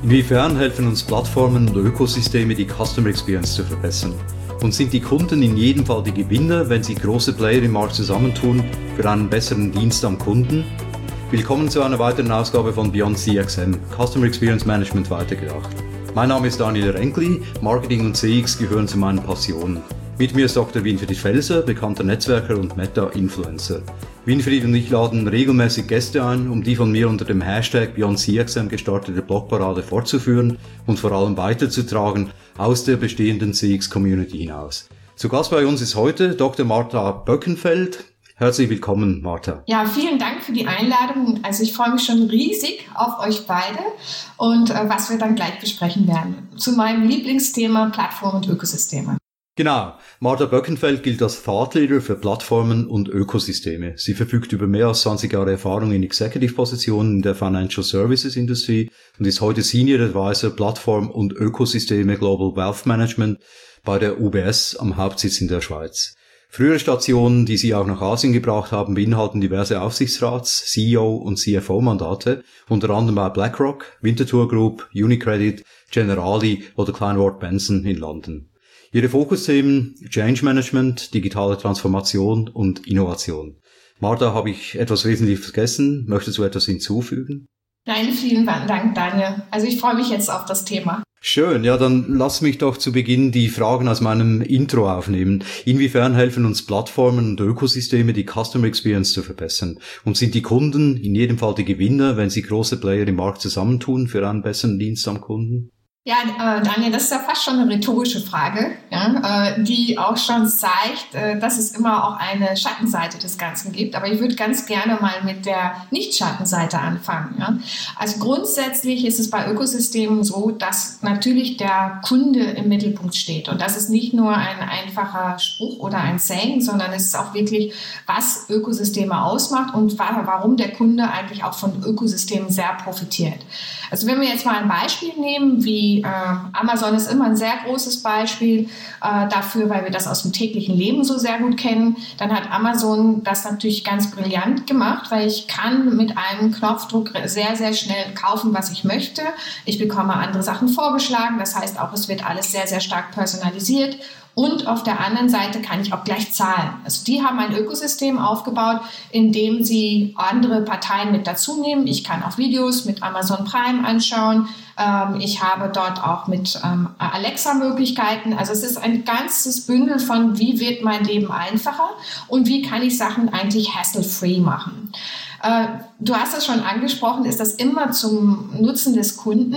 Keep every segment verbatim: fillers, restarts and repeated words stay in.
Inwiefern helfen uns Plattformen und Ökosysteme, die Customer Experience zu verbessern? Und sind die Kunden in jedem Fall die Gewinner, wenn sie große Player im Markt zusammentun für einen besseren Dienst am Kunden? Willkommen zu einer weiteren Ausgabe von Beyond C X M, Customer Experience Management weitergedacht. Mein Name ist Daniel Renkli, Marketing und C X gehören zu meinen Passionen. Mit mir ist Doktor Winfried Felser, bekannter Netzwerker und Meta-Influencer. Winfried und ich laden regelmäßig Gäste ein, um die von mir unter dem Hashtag Beyond C X M gestartete Blogparade fortzuführen und vor allem weiterzutragen aus der bestehenden C X-Community hinaus. Zu Gast bei uns ist heute Doktor Martha Böckenfeld. Herzlich willkommen, Martha. Ja, vielen Dank für die Einladung. Also ich freue mich schon riesig auf euch beide und äh, was wir dann gleich besprechen werden. Zu meinem Lieblingsthema Plattform und Ökosysteme. Genau. Martha Böckenfeld gilt als Thought Leader für Plattformen und Ökosysteme. Sie verfügt über mehr als zwanzig Jahre Erfahrung in Executive-Positionen in der Financial Services Industry und ist heute Senior Advisor Plattform und Ökosysteme Global Wealth Management bei der U B S am Hauptsitz in der Schweiz. Frühere Stationen, die sie auch nach Asien gebracht haben, beinhalten diverse Aufsichtsrats-, C E O- und C F O-Mandate, unter anderem bei BlackRock, Winterthur Group, UniCredit, Generali oder Kleinwort Benson in London. Ihre Fokusthemen Change Management, digitale Transformation und Innovation. Martha, habe ich etwas Wesentliches vergessen? Möchtest du etwas hinzufügen? Nein, vielen Dank, Daniel. Also ich freue mich jetzt auf das Thema. Schön, ja, dann lass mich doch zu Beginn die Fragen aus meinem Intro aufnehmen. Inwiefern helfen uns Plattformen und Ökosysteme, die Customer Experience zu verbessern? Und sind die Kunden in jedem Fall die Gewinner, wenn sie große Player im Markt zusammentun für einen besseren Dienst am Kunden? Ja, äh, Daniel, das ist ja fast schon eine rhetorische Frage, ja, äh, die auch schon zeigt, äh, dass es immer auch eine Schattenseite des Ganzen gibt. Aber ich würde ganz gerne mal mit der Nicht-Schattenseite anfangen. Ja. Also grundsätzlich ist es bei Ökosystemen so, dass natürlich der Kunde im Mittelpunkt steht. Und das ist nicht nur ein einfacher Spruch oder ein Saying, sondern es ist auch wirklich, was Ökosysteme ausmacht und wa- warum der Kunde eigentlich auch von Ökosystemen sehr profitiert. Also wenn wir jetzt mal ein Beispiel nehmen, wie äh, Amazon ist immer ein sehr großes Beispiel äh, dafür, weil wir das aus dem täglichen Leben so sehr gut kennen, dann hat Amazon das natürlich ganz brillant gemacht, weil ich kann mit einem Knopfdruck sehr, sehr schnell kaufen, was ich möchte. Ich bekomme andere Sachen vorgeschlagen, das heißt auch, es wird alles sehr, sehr stark personalisiert. Und auf der anderen Seite kann ich auch gleich zahlen. Also die haben ein Ökosystem aufgebaut, in dem sie andere Parteien mit dazu nehmen. Ich kann auch Videos mit Amazon Prime anschauen. Ähm, ich habe dort auch mit ähm, Alexa Möglichkeiten. Also es ist ein ganzes Bündel von, wie wird mein Leben einfacher und wie kann ich Sachen eigentlich hassle-free machen. Äh, du hast es schon angesprochen, ist das immer zum Nutzen des Kunden.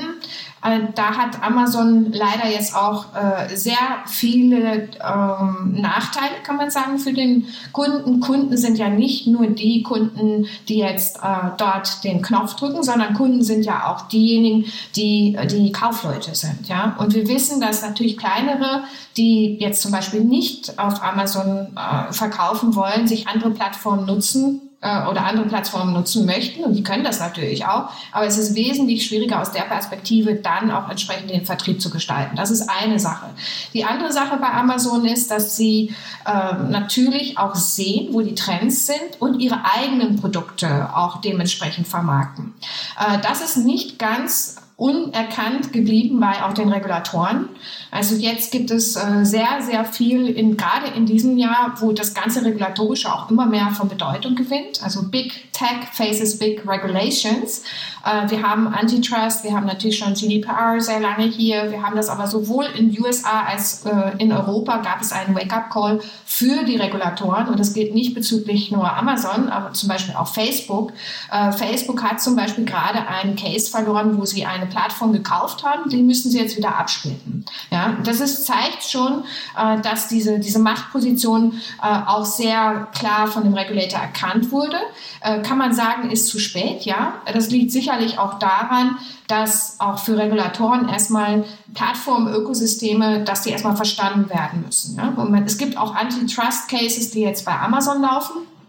Da hat Amazon leider jetzt auch äh, sehr viele ähm, Nachteile, kann man sagen, für den Kunden. Kunden sind ja nicht nur die Kunden, die jetzt äh, dort den Knopf drücken, sondern Kunden sind ja auch diejenigen, die die Kaufleute sind. Ja? Und wir wissen, dass natürlich kleinere, die jetzt zum Beispiel nicht auf Amazon äh, verkaufen wollen, sich andere Plattformen nutzen, oder andere Plattformen nutzen möchten und die können das natürlich auch, aber es ist wesentlich schwieriger aus der Perspektive dann auch entsprechend den Vertrieb zu gestalten. Das ist eine Sache. Die andere Sache bei Amazon ist, dass sie äh, natürlich auch sehen, wo die Trends sind und ihre eigenen Produkte auch dementsprechend vermarkten. Äh, das ist nicht ganz unerkannt geblieben bei auch den Regulatoren. Also jetzt gibt es äh, sehr, sehr viel, in, gerade in diesem Jahr, wo das ganze Regulatorische auch immer mehr von Bedeutung gewinnt. Also Big Tech faces Big Regulations. Äh, wir haben Antitrust, wir haben natürlich schon G D P R sehr lange hier. Wir haben das aber sowohl in U S A als äh, in Europa gab es einen Wake-up-Call für die Regulatoren. Und das gilt nicht bezüglich nur Amazon, aber zum Beispiel auch Facebook. Äh, Facebook hat zum Beispiel gerade einen Case verloren, wo sie eine Plattform gekauft haben, die müssen sie jetzt wieder absplitten. Ja, das ist, zeigt schon, äh, dass diese, diese Machtposition äh, auch sehr klar von dem Regulator erkannt wurde. Äh, kann man sagen, ist zu spät, ja. Das liegt sicherlich auch daran, dass auch für Regulatoren erstmal Plattformen, Ökosysteme, dass die erstmal verstanden werden müssen. Ja? Und es gibt auch Antitrust-Cases, die jetzt bei Amazon laufen.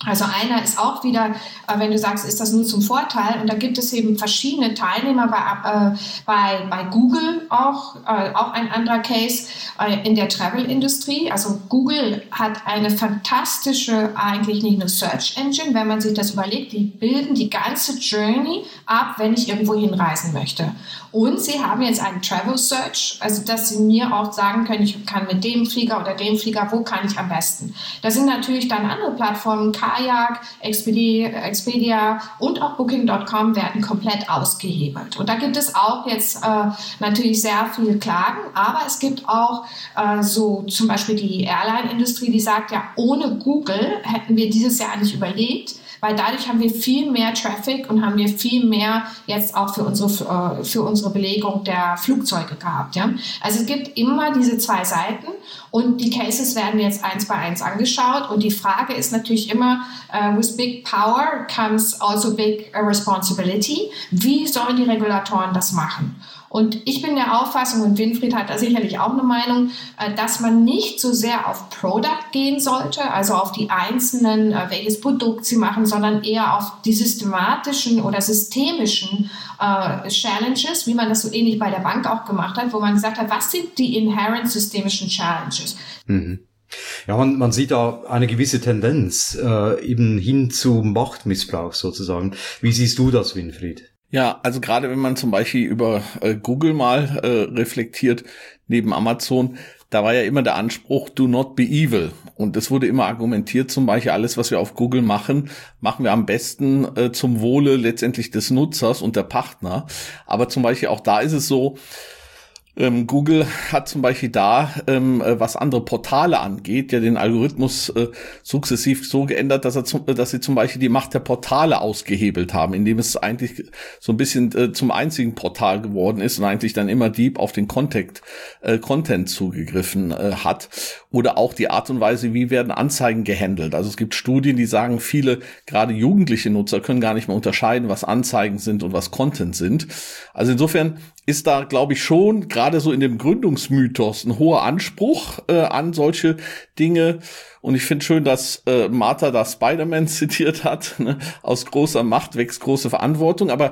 Also einer ist auch wieder, äh, wenn du sagst, ist das nur zum Vorteil? Und da gibt es eben verschiedene Teilnehmer bei, äh, bei, bei Google auch, äh, auch ein anderer Case äh, in der Travel-Industrie. Also Google hat eine fantastische, eigentlich nicht nur Search Engine, wenn man sich das überlegt, die bilden die ganze Journey ab, wenn ich irgendwo hinreisen möchte. Und sie haben jetzt einen Travel Search, also dass sie mir auch sagen können, ich kann mit dem Flieger oder dem Flieger, wo kann ich am besten? Da sind natürlich dann andere Plattformen, Kayak, Expedia, Expedia und auch Booking Punkt com werden komplett ausgehebelt. Und da gibt es auch jetzt äh, natürlich sehr viele Klagen, aber es gibt auch äh, so zum Beispiel die Airline-Industrie, die sagt, ja, ohne Google hätten wir dieses Jahr nicht überlebt, weil dadurch haben wir viel mehr Traffic und haben wir viel mehr jetzt auch für unsere, für unsere Belegung der Flugzeuge gehabt. Ja? Also es gibt immer diese zwei Seiten und die Cases werden jetzt eins bei eins angeschaut und die Frage ist natürlich immer, uh, with big power comes also big responsibility. Wie sollen die Regulatoren das machen? Und ich bin der Auffassung, und Winfried hat da sicherlich auch eine Meinung, dass man nicht so sehr auf Product gehen sollte, also auf die einzelnen, welches Produkt sie machen, sondern eher auf die systematischen oder systemischen äh, Challenges, wie man das so ähnlich bei der Bank auch gemacht hat, wo man gesagt hat, was sind die inherent systemischen Challenges? Mhm. Ja, man, man sieht da eine gewisse Tendenz äh, eben hin zu Machtmissbrauch sozusagen. Wie siehst du das, Winfried? Ja, also gerade wenn man zum Beispiel über äh, Google mal äh, reflektiert, neben Amazon, da war ja immer der Anspruch, do not be evil. Und es wurde immer argumentiert, zum Beispiel alles, was wir auf Google machen, machen wir am besten äh, zum Wohle letztendlich des Nutzers und der Partner. Aber zum Beispiel auch da ist es so, Ähm, Google hat zum Beispiel da, ähm, was andere Portale angeht, ja den Algorithmus äh, sukzessiv so geändert, dass er zum, dass sie zum Beispiel die Macht der Portale ausgehebelt haben, indem es eigentlich so ein bisschen äh, zum einzigen Portal geworden ist und eigentlich dann immer deep auf den Content, äh, Content zugegriffen äh, hat. Oder auch die Art und Weise, wie werden Anzeigen gehandelt. Also es gibt Studien, die sagen, viele, gerade jugendliche Nutzer, können gar nicht mehr unterscheiden, was Anzeigen sind und was Content sind. Also insofern ist da, glaube ich, schon gerade so in dem Gründungsmythos ein hoher Anspruch äh, an solche Dinge. Und ich finde schön, dass äh, Martha da Spider-Man zitiert hat. Ne? Aus großer Macht wächst große Verantwortung. Aber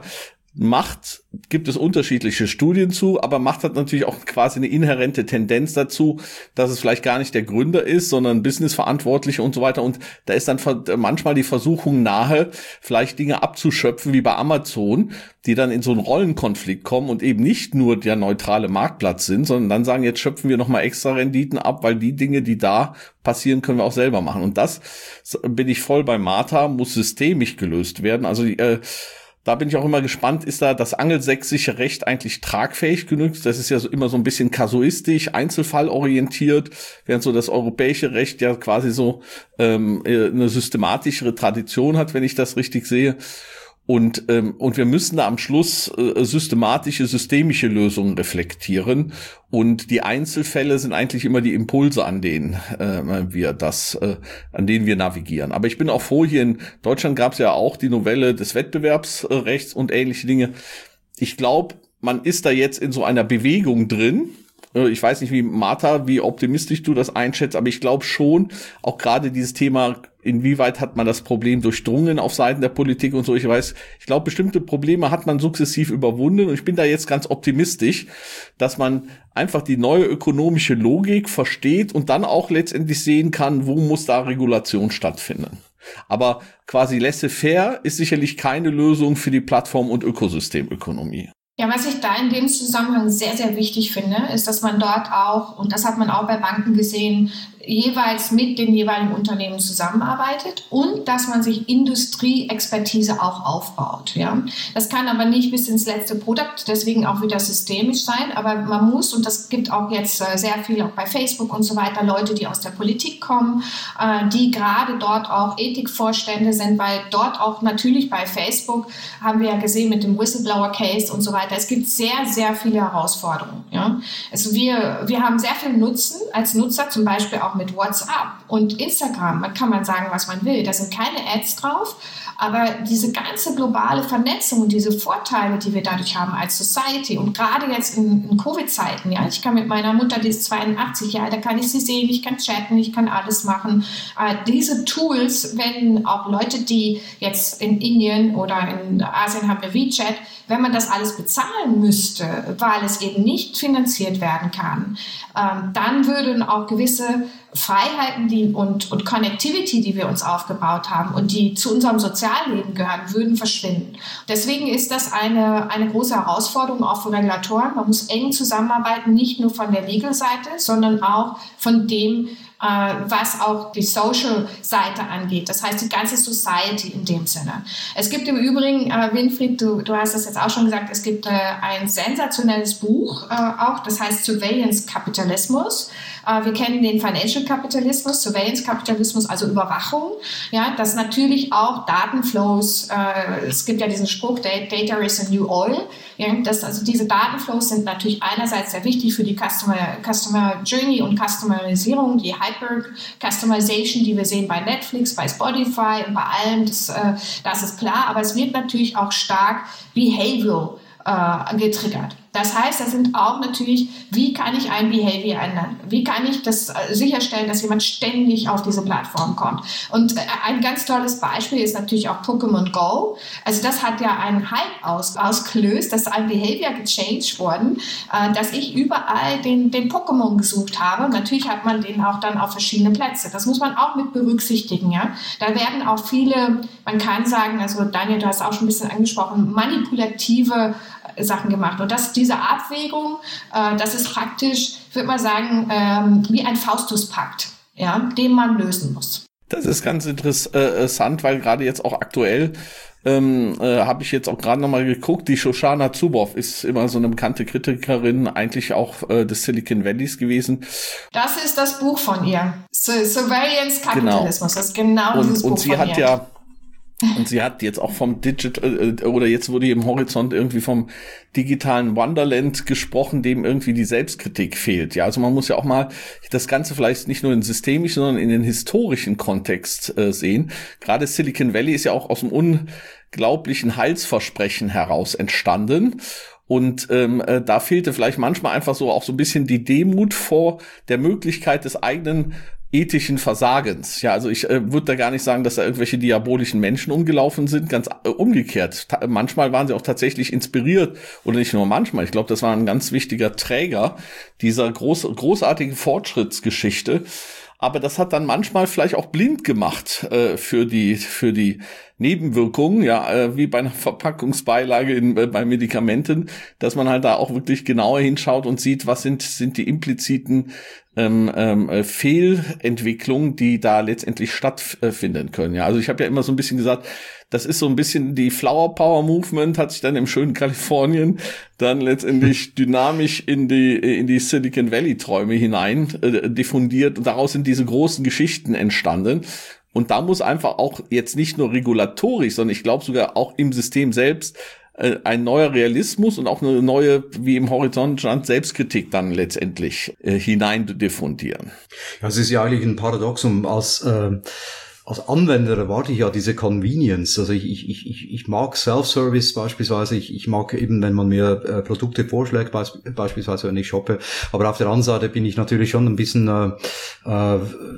Macht gibt es unterschiedliche Studien zu, aber Macht hat natürlich auch quasi eine inhärente Tendenz dazu, dass es vielleicht gar nicht der Gründer ist, sondern Businessverantwortliche und so weiter. Und da ist dann manchmal die Versuchung nahe, vielleicht Dinge abzuschöpfen wie bei Amazon, die dann in so einen Rollenkonflikt kommen und eben nicht nur der neutrale Marktplatz sind, sondern dann sagen, jetzt schöpfen wir nochmal extra Renditen ab, weil die Dinge, die da passieren, können wir auch selber machen. Und das bin ich voll bei Martha, muss systemisch gelöst werden. Also die, äh, Da bin ich auch immer gespannt, ist da das angelsächsische Recht eigentlich tragfähig genug? Das ist ja so immer so ein bisschen kasuistisch, einzelfallorientiert, während so das europäische Recht ja quasi so ähm, eine systematischere Tradition hat, wenn ich das richtig sehe. Und ähm, und wir müssen da am Schluss äh, systematische, systemische Lösungen reflektieren. Und die Einzelfälle sind eigentlich immer die Impulse, an denen äh, wir das, äh, an denen wir navigieren. Aber ich bin auch froh, hier in Deutschland gab es ja auch die Novelle des Wettbewerbsrechts und ähnliche Dinge. Ich glaube, man ist da jetzt in so einer Bewegung drin. Ich weiß nicht, wie Martha, wie optimistisch du das einschätzt, aber ich glaube schon, auch gerade dieses Thema, inwieweit hat man das Problem durchdrungen auf Seiten der Politik und so. Ich weiß, ich glaube, bestimmte Probleme hat man sukzessiv überwunden und ich bin da jetzt ganz optimistisch, dass man einfach die neue ökonomische Logik versteht und dann auch letztendlich sehen kann, wo muss da Regulation stattfinden. Aber quasi laissez-faire ist sicherlich keine Lösung für die Plattform- und Ökosystemökonomie. Ja, was ich da in dem Zusammenhang sehr, sehr wichtig finde, ist, dass man dort auch, und das hat man auch bei Banken gesehen, jeweils mit den jeweiligen Unternehmen zusammenarbeitet und dass man sich Industrieexpertise auch aufbaut. Ja. Das kann aber nicht bis ins letzte Produkt, deswegen auch wieder systemisch sein, aber man muss, und das gibt auch jetzt sehr viel auch bei Facebook und so weiter, Leute, die aus der Politik kommen, die gerade dort auch Ethikvorstände sind, weil dort auch natürlich bei Facebook, haben wir ja gesehen mit dem Whistleblower-Case und so weiter, es gibt sehr, sehr viele Herausforderungen. Ja. Also wir, wir haben sehr viel Nutzen als Nutzer, zum Beispiel auch auch mit WhatsApp und Instagram. Man kann man sagen, was man will. Da sind keine Ads drauf. Aber diese ganze globale Vernetzung und diese Vorteile, die wir dadurch haben als Society und gerade jetzt in, in Covid-Zeiten, ja, ich kann mit meiner Mutter, die ist zweiundachtzig Jahre, da kann ich sie sehen, ich kann chatten, ich kann alles machen. Äh, diese Tools, wenn auch Leute, die jetzt in Indien oder in Asien haben wir WeChat, wenn man das alles bezahlen müsste, weil es eben nicht finanziert werden kann, ähm, dann würden auch gewisse Freiheiten die, und, und Connectivity, die wir uns aufgebaut haben und die zu unserem Sozialleben gehören, würden verschwinden. Deswegen ist das eine, eine große Herausforderung auch für Regulatoren. Man muss eng zusammenarbeiten, nicht nur von der Legal-Seite, sondern auch von dem, was auch die Social-Seite angeht. Das heißt, die ganze Society in dem Sinne. Es gibt im Übrigen, äh, Winfried, du, du hast das jetzt auch schon gesagt, es gibt äh, ein sensationelles Buch äh, auch, das heißt Surveillance Kapitalismus. Äh, wir kennen den Financial Kapitalismus, Surveillance Kapitalismus, also Überwachung. Ja, das natürlich auch Datenflows, äh, es gibt ja diesen Spruch, Data is a new oil. Ja, das, also diese Datenflows sind natürlich einerseits sehr wichtig für die Customer, Customer Journey und Customerisierung, die Hyper-Customization, die wir sehen bei Netflix, bei Spotify und bei allem, das, äh, das ist klar, aber es wird natürlich auch stark behavioral äh, getriggert. Das heißt, das sind auch natürlich, wie kann ich ein Behavior ändern? Wie kann ich das äh, sicherstellen, dass jemand ständig auf diese Plattform kommt? Und äh, ein ganz tolles Beispiel ist natürlich auch Pokémon Go. Also das hat ja einen Hype aus, ausgelöst, dass ein Behavior gechanged worden, äh, dass ich überall den, den Pokémon gesucht habe. Und natürlich hat man den auch dann auf verschiedene Plätze. Das muss man auch mit berücksichtigen. Ja? Da werden auch viele, man kann sagen, also Daniel, du hast auch schon ein bisschen angesprochen, manipulative Sachen gemacht. Und das, diese Abwägung, äh, das ist praktisch, ich würde mal sagen, ähm, wie ein Faustus-Pakt, ja, den man lösen muss. Das ist ganz interessant, weil gerade jetzt auch aktuell ähm, äh, habe ich jetzt auch gerade nochmal geguckt, die Shoshana Zuboff ist immer so eine bekannte Kritikerin, eigentlich auch äh, des Silicon Valleys gewesen. Das ist das Buch von ihr, Surveillance Kapitalismus, genau. Das ist genau und, dieses und Buch sie von hat ihr. ja Und sie hat jetzt auch vom Digital, äh, oder jetzt wurde im Horizont irgendwie vom digitalen Wonderland gesprochen, dem irgendwie die Selbstkritik fehlt. Ja, also man muss ja auch mal das Ganze vielleicht nicht nur in systemischen, sondern in den historischen Kontext äh, sehen. Gerade Silicon Valley ist ja auch aus dem unglaublichen Heilsversprechen heraus entstanden. Und ähm, äh, da fehlte vielleicht manchmal einfach so auch so ein bisschen die Demut vor der Möglichkeit des eigenen ethischen Versagens. Ja, also ich äh, würde da gar nicht sagen, dass da irgendwelche diabolischen Menschen umgelaufen sind, ganz äh, umgekehrt. Ta- manchmal waren sie auch tatsächlich inspiriert, oder nicht nur manchmal, ich glaube, das war ein ganz wichtiger Träger dieser groß, großartigen Fortschrittsgeschichte. Aber das hat dann manchmal vielleicht auch blind gemacht äh, für die für die Nebenwirkungen, ja, äh, wie bei einer Verpackungsbeilage in, äh, bei Medikamenten, dass man halt da auch wirklich genauer hinschaut und sieht, was sind sind die impliziten ähm, ähm, Fehlentwicklungen, die da letztendlich stattfinden können. Ja, also ich habe ja immer so ein bisschen gesagt, das ist so ein bisschen die Flower Power Movement, hat sich dann im schönen Kalifornien dann letztendlich dynamisch in die in die Silicon Valley Träume hinein äh, diffundiert und daraus sind diese großen Geschichten entstanden. Und da muss einfach auch jetzt nicht nur regulatorisch, sondern ich glaube sogar auch im System selbst äh, ein neuer Realismus und auch eine neue, wie im Horizont stand, Selbstkritik dann letztendlich äh, hinein diffundieren. Ja, es ist ja eigentlich ein Paradoxum. Als äh, als Anwender erwarte ich ja diese Convenience. Also ich ich ich ich mag Self-Service beispielsweise. Ich ich mag eben, wenn man mir äh, Produkte vorschlägt, beisp- beispielsweise wenn ich shoppe. Aber auf der anderen Seite bin ich natürlich schon ein bisschen äh, äh,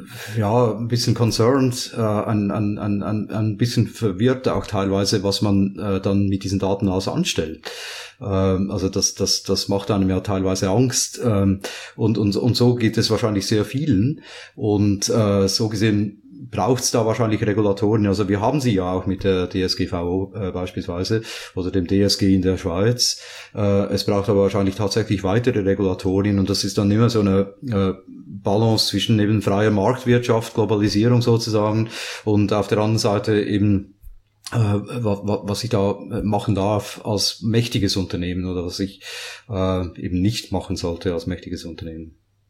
ja ein bisschen concerned, äh, ein ein ein ein ein bisschen verwirrt auch teilweise, was man äh, dann mit diesen Daten alles anstellt. Also das, das, das macht einem ja teilweise Angst, und, und, und so geht es wahrscheinlich sehr vielen, und äh, so gesehen braucht es da wahrscheinlich Regulatoren. Also wir haben sie ja auch mit der D S G V O äh, beispielsweise oder dem D S G in der Schweiz. Äh, es braucht aber wahrscheinlich tatsächlich weitere Regulatorien, und das ist dann immer so eine äh, Balance zwischen eben freier Marktwirtschaft, Globalisierung sozusagen, und auf der anderen Seite eben was ich da machen darf als mächtiges Unternehmen oder was ich äh, eben nicht machen sollte als mächtiges Unternehmen.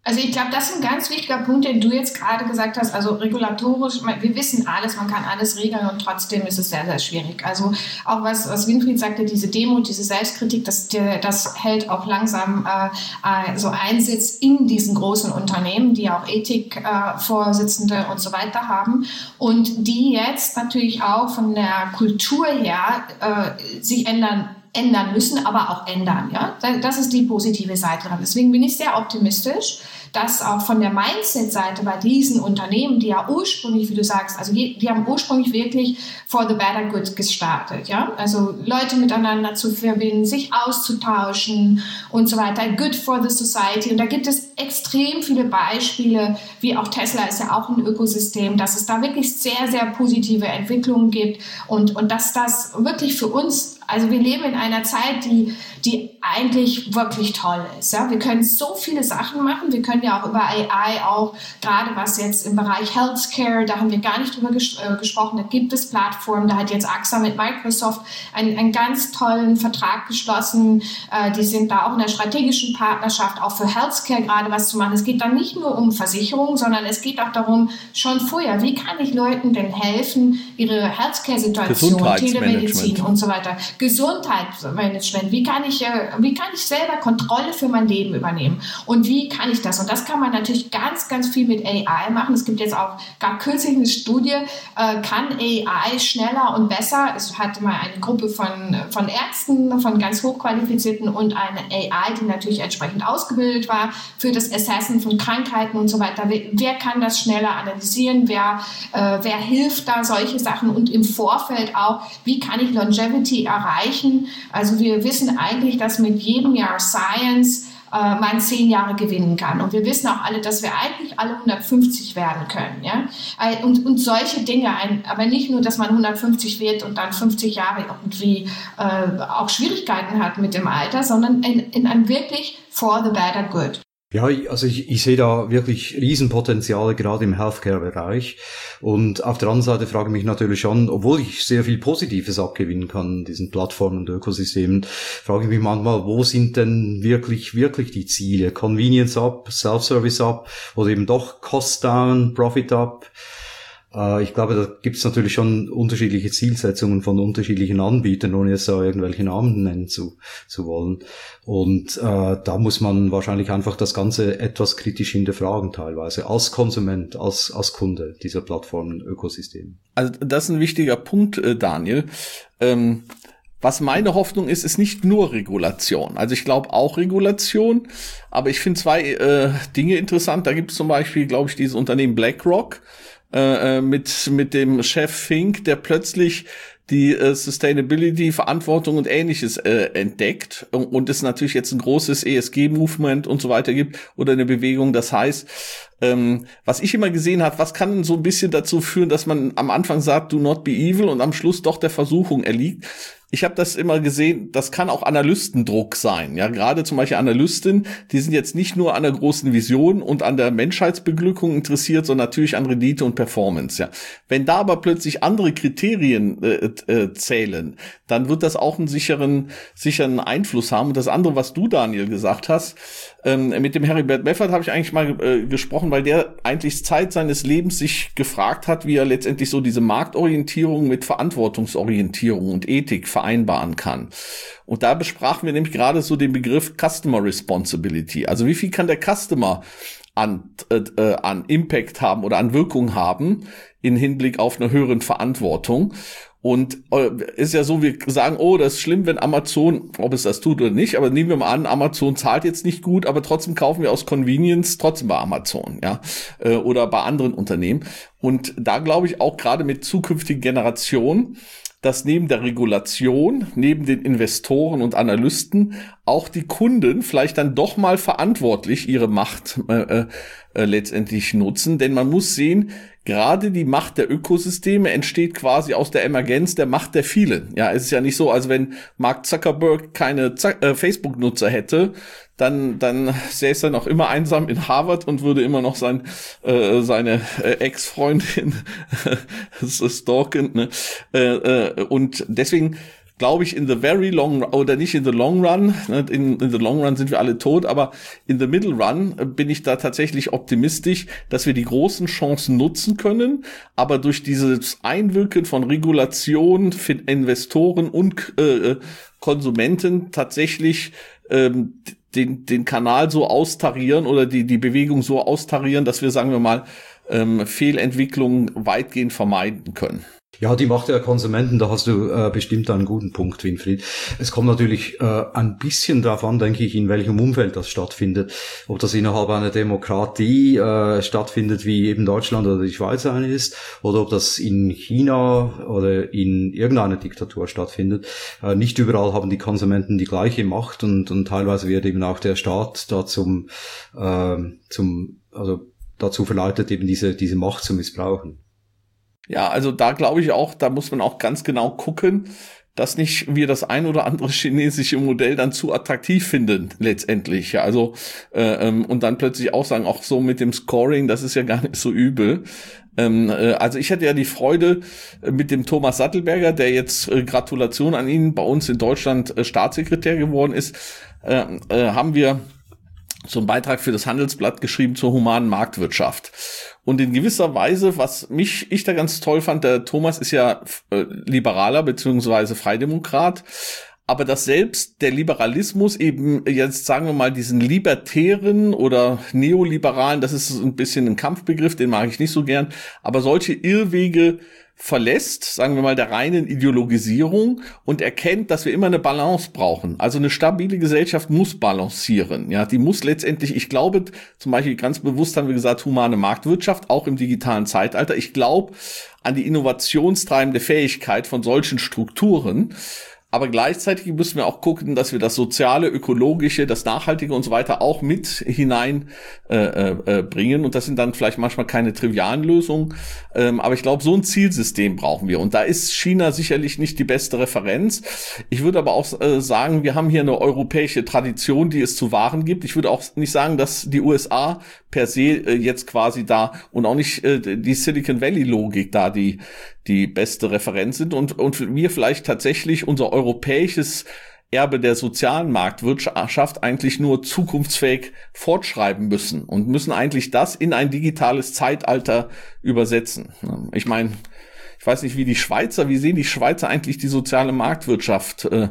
Also ich glaube, das ist ein ganz wichtiger Punkt, den du jetzt gerade gesagt hast. Also regulatorisch, wir wissen alles, man kann alles regeln und trotzdem ist es sehr, sehr schwierig. Also auch was, was Winfried sagte, diese Demut, diese Selbstkritik, das, das hält auch langsam äh, so Einsitz in diesen großen Unternehmen, die auch Ethikvorsitzende äh, und so weiter haben und die jetzt natürlich auch von der Kultur her äh, sich ändern ändern müssen, aber auch ändern. Ja? Das ist die positive Seite dran. Deswegen bin ich sehr optimistisch, dass auch von der Mindset-Seite bei diesen Unternehmen, die ja ursprünglich, wie du sagst, also die, die haben ursprünglich wirklich for the better good gestartet. Ja? Also Leute miteinander zu verbinden, sich auszutauschen und so weiter. Good for the society. Und da gibt es extrem viele Beispiele, wie auch Tesla ist ja auch ein Ökosystem, dass es da wirklich sehr, sehr positive Entwicklungen gibt und, und dass das wirklich für uns, also wir leben in einer Zeit, die, die eigentlich wirklich toll ist. Ja? Wir können so viele Sachen machen. Wir können ja auch über A I auch, gerade was jetzt im Bereich Healthcare, da haben wir gar nicht drüber ges- äh, gesprochen, da gibt es Plattformen, da hat jetzt A X A mit Microsoft einen, einen ganz tollen Vertrag geschlossen. Äh, die sind da auch in einer strategischen Partnerschaft, auch für Healthcare gerade was zu machen. Es geht dann nicht nur um Versicherungen, sondern es geht auch darum, schon vorher, wie kann ich Leuten denn helfen, ihre Healthcare-Situation, Telemedizin und so weiter, Gesundheitsmanagement, wie kann ich, wie kann ich selber Kontrolle für mein Leben übernehmen und wie kann ich das? Und das kann man natürlich ganz, ganz viel mit A I machen. Es gibt jetzt auch, gab kürzlich eine Studie, äh, kann A I schneller und besser, es hatte mal eine Gruppe von, von Ärzten, von ganz hochqualifizierten und eine A I, die natürlich entsprechend ausgebildet war für das Assessen von Krankheiten und so weiter. Wer, wer kann das schneller analysieren? Wer, äh, wer hilft da solche Sachen? Und im Vorfeld auch, wie kann ich Longevity erreichen? Also wir wissen eigentlich, dass mit jedem Jahr Science äh, man zehn Jahre gewinnen kann. Und wir wissen auch alle, dass wir eigentlich alle hundertfünfzig werden können. Ja? Und, und solche Dinge, ein, aber nicht nur, dass man hundertfünfzig wird und dann fünfzig Jahre irgendwie äh, auch Schwierigkeiten hat mit dem Alter, sondern in, in einem wirklich for the better good. Ja, also ich, ich sehe da wirklich Riesenpotenziale, gerade im Healthcare-Bereich. Und auf der anderen Seite frage ich mich natürlich schon, obwohl ich sehr viel Positives abgewinnen kann, diesen Plattformen und Ökosystemen, frage ich mich manchmal, wo sind denn wirklich, wirklich die Ziele? Convenience up, Self-Service up oder eben doch Cost down, Profit up? Ich glaube, da gibt es natürlich schon unterschiedliche Zielsetzungen von unterschiedlichen Anbietern, ohne jetzt da irgendwelche Namen nennen zu, zu wollen. Und äh, da muss man wahrscheinlich einfach das Ganze etwas kritisch hinterfragen teilweise, als Konsument, als als Kunde dieser Plattformen, Ökosysteme. Also das ist ein wichtiger Punkt, Daniel. Ähm Was meine Hoffnung ist, ist nicht nur Regulation. Also ich glaube auch Regulation, aber ich finde zwei äh, Dinge interessant. Da gibt es zum Beispiel, glaube ich, dieses Unternehmen BlackRock, äh, mit mit dem Chef Fink, der plötzlich die äh, Sustainability, Verantwortung und Ähnliches äh, entdeckt und, und es natürlich jetzt ein großes E S G-Movement und so weiter gibt oder eine Bewegung. Das heißt, ähm, was ich immer gesehen habe, was kann so ein bisschen dazu führen, dass man am Anfang sagt, do not be evil und am Schluss doch der Versuchung erliegt. Ich habe das immer gesehen, das kann auch Analystendruck sein. Ja, gerade zum Beispiel Analysten, die sind jetzt nicht nur an der großen Vision und an der Menschheitsbeglückung interessiert, sondern natürlich an Rendite und Performance. Ja, wenn da aber plötzlich andere Kriterien äh, äh, zählen, dann wird das auch einen sicheren, sicheren Einfluss haben. Und das andere, was du, Daniel, gesagt hast, ähm, mit dem Heribert Meffert habe ich eigentlich mal äh, gesprochen, weil der eigentlich Zeit seines Lebens sich gefragt hat, wie er letztendlich so diese Marktorientierung mit Verantwortungsorientierung und Ethik vereinbaren kann. Und da besprachen wir nämlich gerade so den Begriff Customer Responsibility. Also wie viel kann der Customer an, äh, an Impact haben oder an Wirkung haben in Hinblick auf eine höhere Verantwortung. Und äh, ist ja so, wir sagen, oh, das ist schlimm, wenn Amazon, ob es das tut oder nicht, aber nehmen wir mal an, Amazon zahlt jetzt nicht gut, aber trotzdem kaufen wir aus Convenience trotzdem bei Amazon, ja, äh, oder bei anderen Unternehmen. Und da glaube ich auch gerade mit zukünftigen Generationen, dass neben der Regulation, neben den Investoren und Analysten auch die Kunden vielleicht dann doch mal verantwortlich ihre Macht äh, äh, letztendlich nutzen. Denn man muss sehen, gerade die Macht der Ökosysteme entsteht quasi aus der Emergenz der Macht der vielen. Ja, es ist ja nicht so, als wenn Mark Zuckerberg keine Z- äh, Facebook-Nutzer hätte, dann dann säße er noch immer einsam in Harvard und würde immer noch sein äh, seine äh, Ex-Freundin stalken. Ne? Äh, äh, und deswegen glaube ich, in the very long, oder nicht in the long run, ne, in, in the long run sind wir alle tot, aber in the middle run bin ich da tatsächlich optimistisch, dass wir die großen Chancen nutzen können, aber durch dieses Einwirken von Regulation für Investoren und äh, Konsumenten tatsächlich ähm, den den Kanal so austarieren oder die die Bewegung so austarieren, dass wir, sagen wir mal, ähm, Fehlentwicklungen weitgehend vermeiden können. Ja, die Macht der Konsumenten, da hast du äh, bestimmt einen guten Punkt, Winfried. Es kommt natürlich äh, ein bisschen darauf an, denke ich, in welchem Umfeld das stattfindet. Ob das innerhalb einer Demokratie äh, stattfindet, wie eben Deutschland oder die Schweiz eine ist, oder ob das in China oder in irgendeiner Diktatur stattfindet. Äh, nicht überall haben die Konsumenten die gleiche Macht und, und teilweise wird eben auch der Staat da zum, äh, zum, also dazu verleitet, eben diese, diese Macht zu missbrauchen. Ja, also da glaube ich auch, da muss man auch ganz genau gucken, dass nicht wir das ein oder andere chinesische Modell dann zu attraktiv finden letztendlich. Ja, also äh, ähm, und dann plötzlich auch sagen, auch so mit dem Scoring, das ist ja gar nicht so übel. Ähm, äh, also ich hatte ja die Freude äh, mit dem Thomas Sattelberger, der jetzt, äh, Gratulation an ihn, bei uns in Deutschland äh, Staatssekretär geworden ist, äh, äh, haben wir so einen Beitrag für das Handelsblatt geschrieben zur humanen Marktwirtschaft. Und in gewisser Weise, was mich, ich da ganz toll fand, der Thomas ist ja äh, Liberaler beziehungsweise Freidemokrat, aber dass selbst der Liberalismus eben jetzt, sagen wir mal, diesen Libertären oder Neoliberalen, das ist ein bisschen ein Kampfbegriff, den mag ich nicht so gern, aber solche Irrwege verlässt, sagen wir mal, der reinen Ideologisierung und erkennt, dass wir immer eine Balance brauchen. Also eine stabile Gesellschaft muss balancieren. Ja, die muss letztendlich, ich glaube, zum Beispiel ganz bewusst haben wir gesagt, humane Marktwirtschaft, auch im digitalen Zeitalter. Ich glaube an die innovationstreibende Fähigkeit von solchen Strukturen. Aber gleichzeitig müssen wir auch gucken, dass wir das Soziale, Ökologische, das Nachhaltige und so weiter auch mit hinein äh, äh, bringen. Und das sind dann vielleicht manchmal keine trivialen Lösungen. Ähm, aber ich glaube, so ein Zielsystem brauchen wir. Und da ist China sicherlich nicht die beste Referenz. Ich würde aber auch äh, sagen, wir haben hier eine europäische Tradition, die es zu wahren gibt. Ich würde auch nicht sagen, dass die U S A per se äh, jetzt quasi da und auch nicht äh, die Silicon Valley Logik da die die beste Referenz sind und und wir vielleicht tatsächlich unser europäisches Erbe der sozialen Marktwirtschaft eigentlich nur zukunftsfähig fortschreiben müssen und müssen eigentlich das in ein digitales Zeitalter übersetzen. Ich meine, ich weiß nicht, wie die Schweizer, wie sehen die Schweizer eigentlich die soziale Marktwirtschaft äh,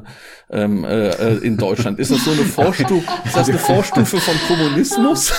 äh, in Deutschland? Ist das so eine Vorstufe, ist das eine Vorstufe von Kommunismus?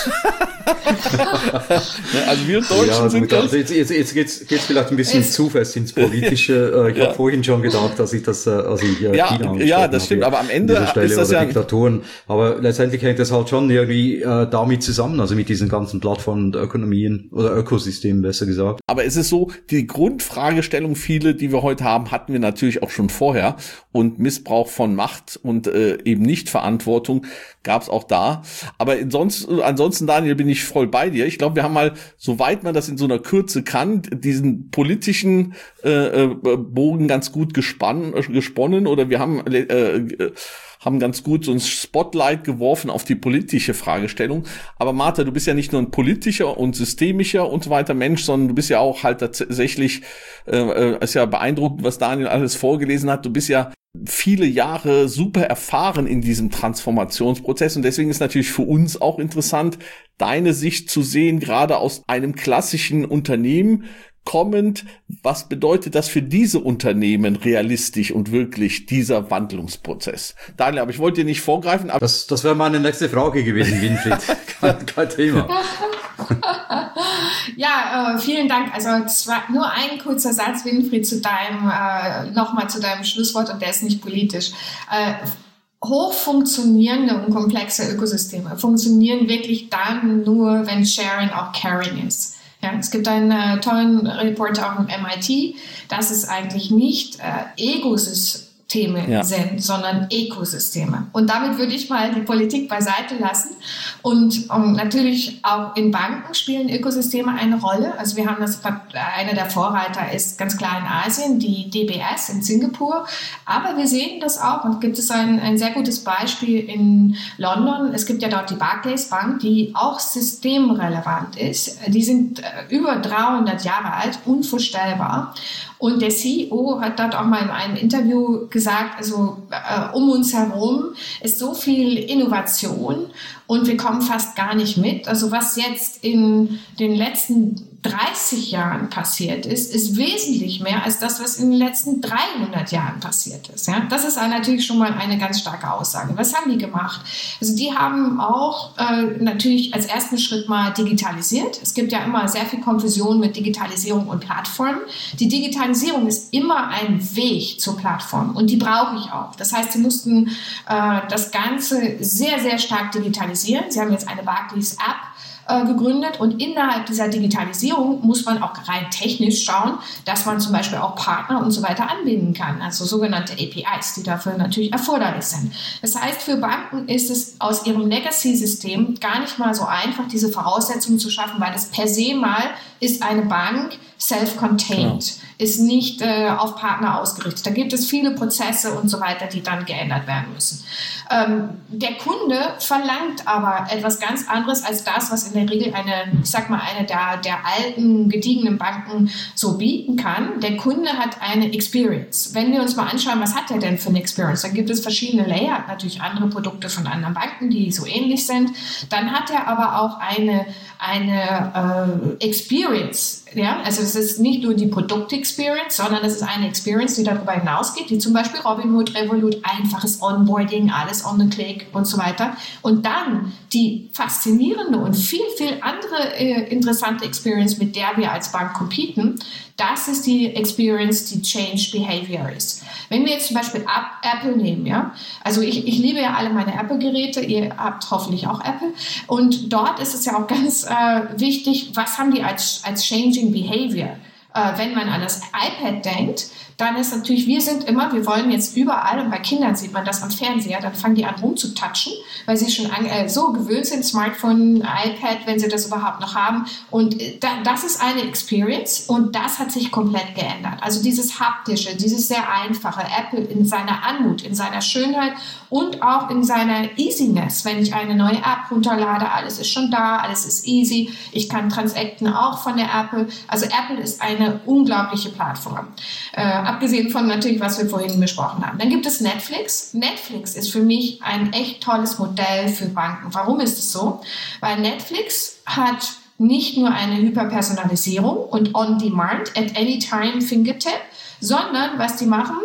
Also wir Deutschen ja, sind das. Also jetzt, jetzt, jetzt geht's, geht's vielleicht ein bisschen zu fest ins Politische. Ich ja. habe vorhin schon gedacht, dass ich das, also hier ja, China ja, das stimmt. Aber am Ende ist das ja Diktaturen. Aber letztendlich hängt das halt schon irgendwie äh, damit zusammen, also mit diesen ganzen Plattformen und Ökonomien oder Ökosystemen, besser gesagt. Aber es ist so, die Grundfragestellung, viele, die wir heute haben, hatten wir natürlich auch schon vorher. Und Missbrauch von Macht und äh, eben Nichtverantwortung gab es auch da. Aber ansonsten, ansonsten, Daniel, bin ich voll bei dir. Ich glaube, wir haben mal, soweit man das in so einer Kürze kann, diesen politischen äh, Bogen ganz gut gespann, äh, gesponnen oder wir haben äh, haben ganz gut so ein Spotlight geworfen auf die politische Fragestellung. Aber Martha, du bist ja nicht nur ein politischer und systemischer und so weiter Mensch, sondern du bist ja auch halt tatsächlich, äh, ist ja beeindruckend, was Daniel alles vorgelesen hat. Du bist ja viele Jahre super erfahren in diesem Transformationsprozess und deswegen ist natürlich für uns auch interessant, deine Sicht zu sehen, gerade aus einem klassischen Unternehmen kommend. Was bedeutet das für diese Unternehmen realistisch und wirklich dieser Wandlungsprozess? Daniel, aber ich wollte dir nicht vorgreifen. Aber das das wäre meine nächste Frage gewesen, Winfried. kein, kein Thema. Ja, äh, vielen Dank. Also zwar nur ein kurzer Satz, Winfried, zu deinem äh, nochmal zu deinem Schlusswort und der ist nicht politisch. Äh, hochfunktionierende und komplexe Ökosysteme funktionieren wirklich dann nur, wenn Sharing auch Caring ist. Ja, es gibt einen äh, tollen Report auch im M I T, dass es eigentlich nicht äh, Egosysteme ja. sind, sondern Ökosysteme. Und damit würde ich mal die Politik beiseite lassen. Und um, natürlich auch in Banken spielen Ökosysteme eine Rolle. Also wir haben das, einer der Vorreiter ist ganz klar in Asien, die D B S in Singapur. Aber wir sehen das auch und gibt es ein, ein sehr gutes Beispiel in London. Es gibt ja dort die Barclays Bank, die auch systemrelevant ist. Die sind äh, über dreihundert Jahre alt, unvorstellbar. Und der C E O hat dort auch mal in einem Interview gesagt, gesagt, also äh, um uns herum ist so viel Innovation und wir kommen fast gar nicht mit. Also was jetzt in den letzten dreißig Jahren passiert ist, ist wesentlich mehr als das, was in den letzten dreihundert Jahren passiert ist. Ja? Das ist natürlich schon mal eine ganz starke Aussage. Was haben die gemacht? Also die haben auch äh, natürlich als ersten Schritt mal digitalisiert. Es gibt ja immer sehr viel Konfusion mit Digitalisierung und Plattformen. Die Digitalisierung ist immer ein Weg zur Plattform und die brauche ich auch. Das heißt, sie mussten äh, das Ganze sehr, sehr stark digitalisieren. Sie haben jetzt eine Barclays App gegründet und innerhalb dieser Digitalisierung muss man auch rein technisch schauen, dass man zum Beispiel auch Partner und so weiter anbinden kann, also sogenannte A P Is, die dafür natürlich erforderlich sind. Das heißt, für Banken ist es aus ihrem Legacy-System gar nicht mal so einfach, diese Voraussetzungen zu schaffen, weil es per se mal ist eine Bank self-contained, ja. ist nicht äh, auf Partner ausgerichtet. Da gibt es viele Prozesse und so weiter, die dann geändert werden müssen. Ähm, der Kunde verlangt aber etwas ganz anderes als das, was in der Regel eine, ich sag mal, eine der, der alten, gediegenen Banken so bieten kann. Der Kunde hat eine Experience. Wenn wir uns mal anschauen, was hat er denn für eine Experience? Dann gibt es verschiedene Layer, hat natürlich andere Produkte von anderen Banken, die so ähnlich sind. Dann hat er aber auch eine, eine äh, Experience. Ja, also es ist nicht nur die Produkt-Experience, sondern es ist eine Experience, die darüber hinausgeht, wie zum Beispiel Robinhood, Revolut, einfaches Onboarding, alles on the click und so weiter. Und dann die faszinierende und viel, viel andere äh, interessante Experience, mit der wir als Bank competen, das ist die Experience, die Change Behavior ist. Wenn wir jetzt zum Beispiel Apple nehmen, ja, also ich, ich liebe ja alle meine Apple-Geräte, ihr habt hoffentlich auch Apple, und dort ist es ja auch ganz äh, wichtig, was haben die als, als Changing Behavior? Äh, wenn man an das iPad denkt, dann ist natürlich, wir sind immer, wir wollen jetzt überall, und bei Kindern sieht man das am Fernseher, dann fangen die an rumzutatschen, weil sie schon an, äh, so gewöhnt sind, Smartphone, iPad, wenn sie das überhaupt noch haben. Und da, das ist eine Experience und das hat sich komplett geändert. Also dieses haptische, dieses sehr einfache, Apple in seiner Anmut, in seiner Schönheit und auch in seiner Easiness. Wenn ich eine neue App runterlade, alles ist schon da, alles ist easy. Ich kann transacten auch von der Apple. Also Apple ist eine unglaubliche Plattform. Äh, abgesehen von natürlich, was wir vorhin besprochen haben. Dann gibt es Netflix. Netflix ist für mich ein echt tolles Modell für Banken. Warum ist es so? Weil Netflix hat nicht nur eine Hyperpersonalisierung und on-demand, at any time fingertip, sondern was die machen,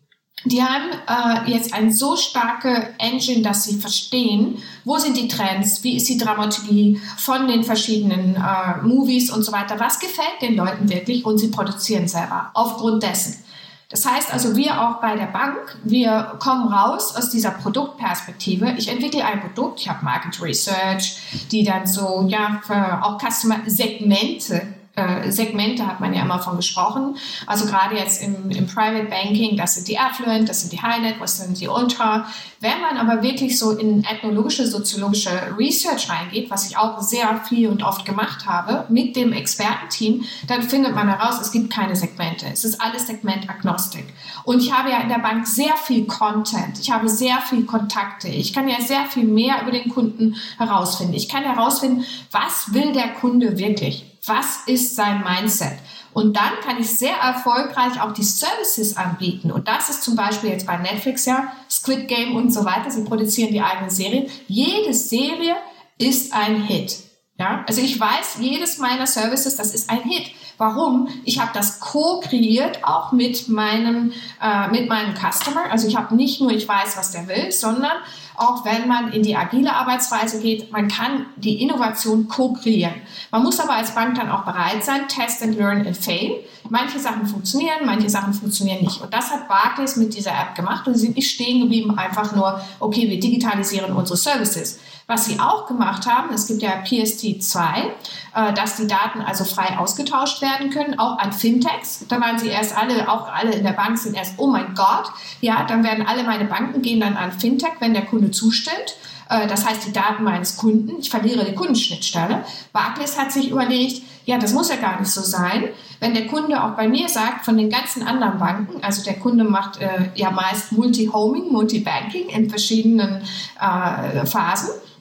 die haben äh, jetzt eine so starke Engine, dass sie verstehen, wo sind die Trends, wie ist die Dramaturgie von den verschiedenen äh, Movies und so weiter, was gefällt den Leuten wirklich, und sie produzieren selber aufgrund dessen. Das heißt also, wir auch bei der Bank, wir kommen raus aus dieser Produktperspektive. Ich entwickle ein Produkt, ich habe Market Research, die dann so, ja, für auch Customer-Segmente, äh, Segmente hat man ja immer von gesprochen. Also gerade jetzt im, im Private Banking, das sind die Affluent, das sind die High Net, das sind die Ultra. Wenn man aber wirklich so in ethnologische, soziologische Research reingeht, was ich auch sehr viel und oft gemacht habe, mit dem Expertenteam, dann findet man heraus, es gibt keine Segmente. Es ist alles Segmentagnostik. Und ich habe ja in der Bank sehr viel Content. Ich habe sehr viel Kontakte. Ich kann ja sehr viel mehr über den Kunden herausfinden. Ich kann herausfinden, was will der Kunde wirklich? Was ist sein Mindset? Und dann kann ich sehr erfolgreich auch die Services anbieten. Und das ist zum Beispiel jetzt bei Netflix ja, Squid Game und so weiter. Sie produzieren die eigene Serie. Jede Serie ist ein Hit. Ja? Also ich weiß, jedes meiner Services, das ist ein Hit. Warum? Ich habe das co-kreiert, auch mit meinem, äh, mit meinem Customer. Also ich habe nicht nur, ich weiß, was der will, sondern auch wenn man in die agile Arbeitsweise geht, man kann die Innovation co-kreieren. Man muss aber als Bank dann auch bereit sein, test and learn and fail. Manche Sachen funktionieren, manche Sachen funktionieren nicht. Und das hat Barclays mit dieser App gemacht und sie sind nicht stehen geblieben, einfach nur, okay, wir digitalisieren unsere Services. Was sie auch gemacht haben, es gibt ja P S T zwei, äh, dass die Daten also frei ausgetauscht werden können, auch an Fintechs. Da waren sie erst alle, auch alle in der Bank sind erst, oh mein Gott, ja, dann werden alle meine Banken gehen dann an Fintech, wenn der Kunde zustimmt. Äh, das heißt, die Daten meines Kunden, ich verliere die Kundenschnittstelle. Barclays hat sich überlegt, ja, das muss ja gar nicht so sein. Wenn der Kunde auch bei mir sagt, von den ganzen anderen Banken, also der Kunde macht äh, ja meist Multi-Homing, Multi-Banking in verschiedenen äh, Phasen.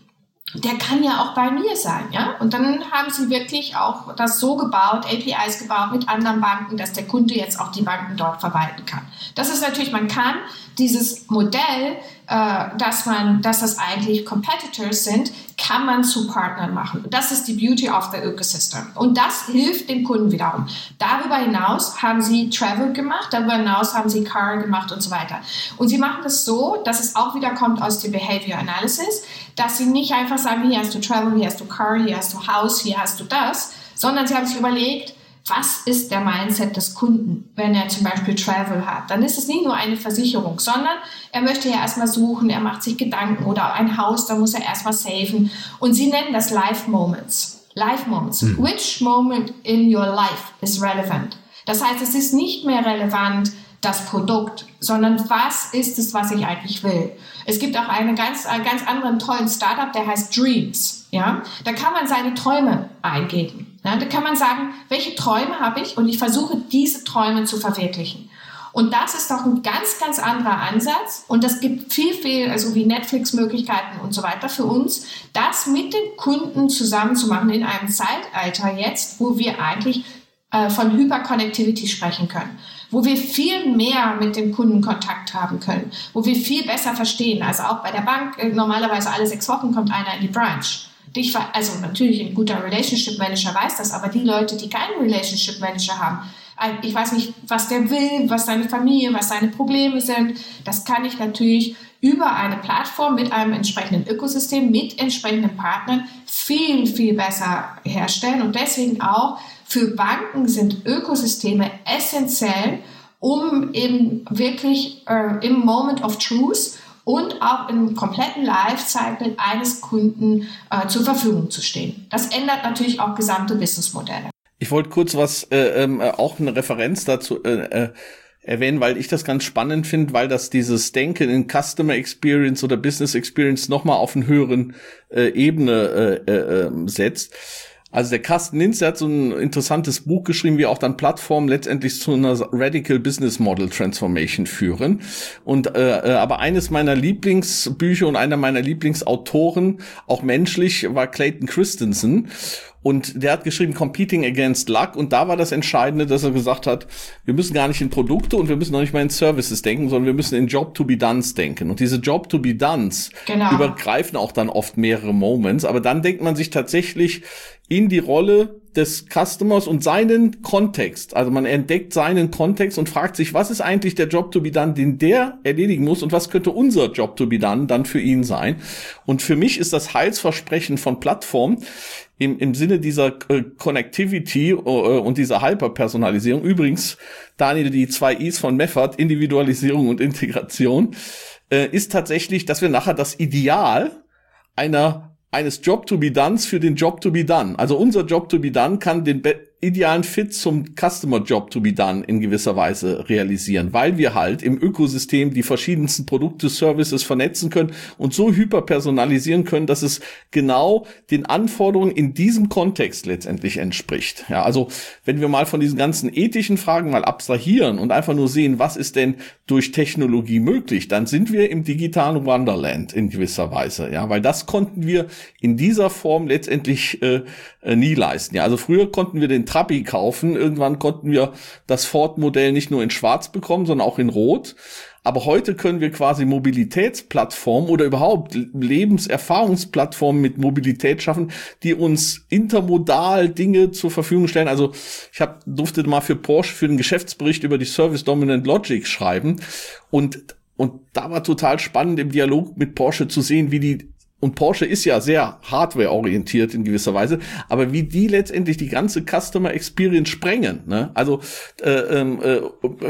der kann ja auch bei mir sein, ja. Und dann haben sie wirklich auch das so gebaut, A P Is gebaut mit anderen Banken, dass der Kunde jetzt auch die Banken dort verwalten kann. Das ist natürlich, man kann dieses Modell, äh, dass man, dass das eigentlich Competitors sind, kann man zu Partnern machen. Das ist die Beauty of the Ecosystem. Und das hilft dem Kunden wiederum. Darüber hinaus haben sie Travel gemacht, darüber hinaus haben sie Car gemacht und so weiter. Und sie machen das so, dass es auch wieder kommt aus dem Behavior Analysis, dass sie nicht einfach sagen, hier hast du Travel, hier hast du Car, hier hast du Haus, hier hast du das, sondern sie haben sich überlegt, was ist der Mindset des Kunden, wenn er zum Beispiel Travel hat? Dann ist es nicht nur eine Versicherung, sondern er möchte ja erstmal suchen, er macht sich Gedanken oder ein Haus, da muss er erstmal saven. Und sie nennen das Life Moments. Life Moments. Mhm. Which moment in your life is relevant? Das heißt, es ist nicht mehr relevant, das Produkt, sondern was ist es, was ich eigentlich will? Es gibt auch einen ganz, einen ganz anderen tollen Startup, der heißt Dreams. Ja? Da kann man seine Träume eingeben. Ja? Da kann man sagen, welche Träume habe ich und ich versuche, diese Träume zu verwirklichen. Und das ist doch ein ganz, ganz anderer Ansatz und das gibt viel, viel, also wie Netflix-Möglichkeiten und so weiter für uns, das mit den Kunden zusammen zu machen in einem Zeitalter jetzt, wo wir eigentlich äh, von Hyperconnectivity sprechen können, wo wir viel mehr mit dem Kunden Kontakt haben können, wo wir viel besser verstehen. Also auch bei der Bank, äh, normalerweise alle sechs Wochen kommt einer in die Branch. Dich, also natürlich ein guter Relationship Manager weiß das, aber die Leute, die keinen Relationship Manager haben, ich weiß nicht, was der will, was seine Familie, was seine Probleme sind, das kann ich natürlich über eine Plattform mit einem entsprechenden Ökosystem, mit entsprechenden Partnern viel, viel besser herstellen. Und deswegen auch für Banken sind Ökosysteme essentiell, um eben wirklich äh, im Moment of Truth und auch im kompletten Lifecycle eines Kunden äh, zur Verfügung zu stehen. Das ändert natürlich auch gesamte Businessmodelle. Ich wollte kurz was, äh, ähm, auch eine Referenz dazu äh, äh, erwähnen, weil ich das ganz spannend finde, weil das dieses Denken in Customer Experience oder Business Experience nochmal auf eine höheren äh, Ebene äh, äh, setzt. Also der Carsten Linz, der hat so ein interessantes Buch geschrieben, wie auch dann Plattformen letztendlich zu einer Radical Business Model Transformation führen. Und äh, aber eines meiner Lieblingsbücher und einer meiner Lieblingsautoren, auch menschlich, war Clayton Christensen. Und der hat geschrieben Competing Against Luck. Und da war das Entscheidende, dass er gesagt hat, wir müssen gar nicht in Produkte und wir müssen noch nicht mal in Services denken, sondern wir müssen in Job-to-be-Dones denken. Und diese Job-to-be-Dones genau. übergreifen auch dann oft mehrere Moments. Aber dann denkt man sich tatsächlich in die Rolle des Customers und seinen Kontext. Also man entdeckt seinen Kontext und fragt sich, was ist eigentlich der Job to be done, den der erledigen muss und was könnte unser Job to be done dann für ihn sein. Und für mich ist das Heilsversprechen von Plattformen im, im Sinne dieser äh, Connectivity äh, und dieser Hyperpersonalisierung. Übrigens, Daniel, die zwei I's von Meffert, Individualisierung und Integration, äh, ist tatsächlich, dass wir nachher das Ideal einer eines Job-to-be-Dones für den Job-to-be-Done. Also unser Job-to-be-Done kann den be- idealen Fit zum Customer-Job-to-be-Done in gewisser Weise realisieren, weil wir halt im Ökosystem die verschiedensten Produkte, Services vernetzen können und so hyperpersonalisieren können, dass es genau den Anforderungen in diesem Kontext letztendlich entspricht. Ja, also wenn wir mal von diesen ganzen ethischen Fragen mal abstrahieren und einfach nur sehen, was ist denn durch Technologie möglich, dann sind wir im digitalen Wonderland in gewisser Weise. Ja, weil das konnten wir in dieser Form letztendlich äh, äh, nie leisten. Ja, also früher konnten wir den Trabi kaufen. Irgendwann konnten wir das Ford-Modell nicht nur in Schwarz bekommen, sondern auch in Rot. Aber heute können wir quasi Mobilitätsplattformen oder überhaupt Lebenserfahrungsplattformen mit Mobilität schaffen, die uns intermodal Dinge zur Verfügung stellen. Also ich hab, durfte mal für Porsche für den Geschäftsbericht über die Service Dominant Logic schreiben. Und, und da war total spannend im Dialog mit Porsche zu sehen, wie die Und Porsche ist ja sehr hardware-orientiert in gewisser Weise, aber wie die letztendlich die ganze Customer Experience sprengen, ne? Also äh, äh,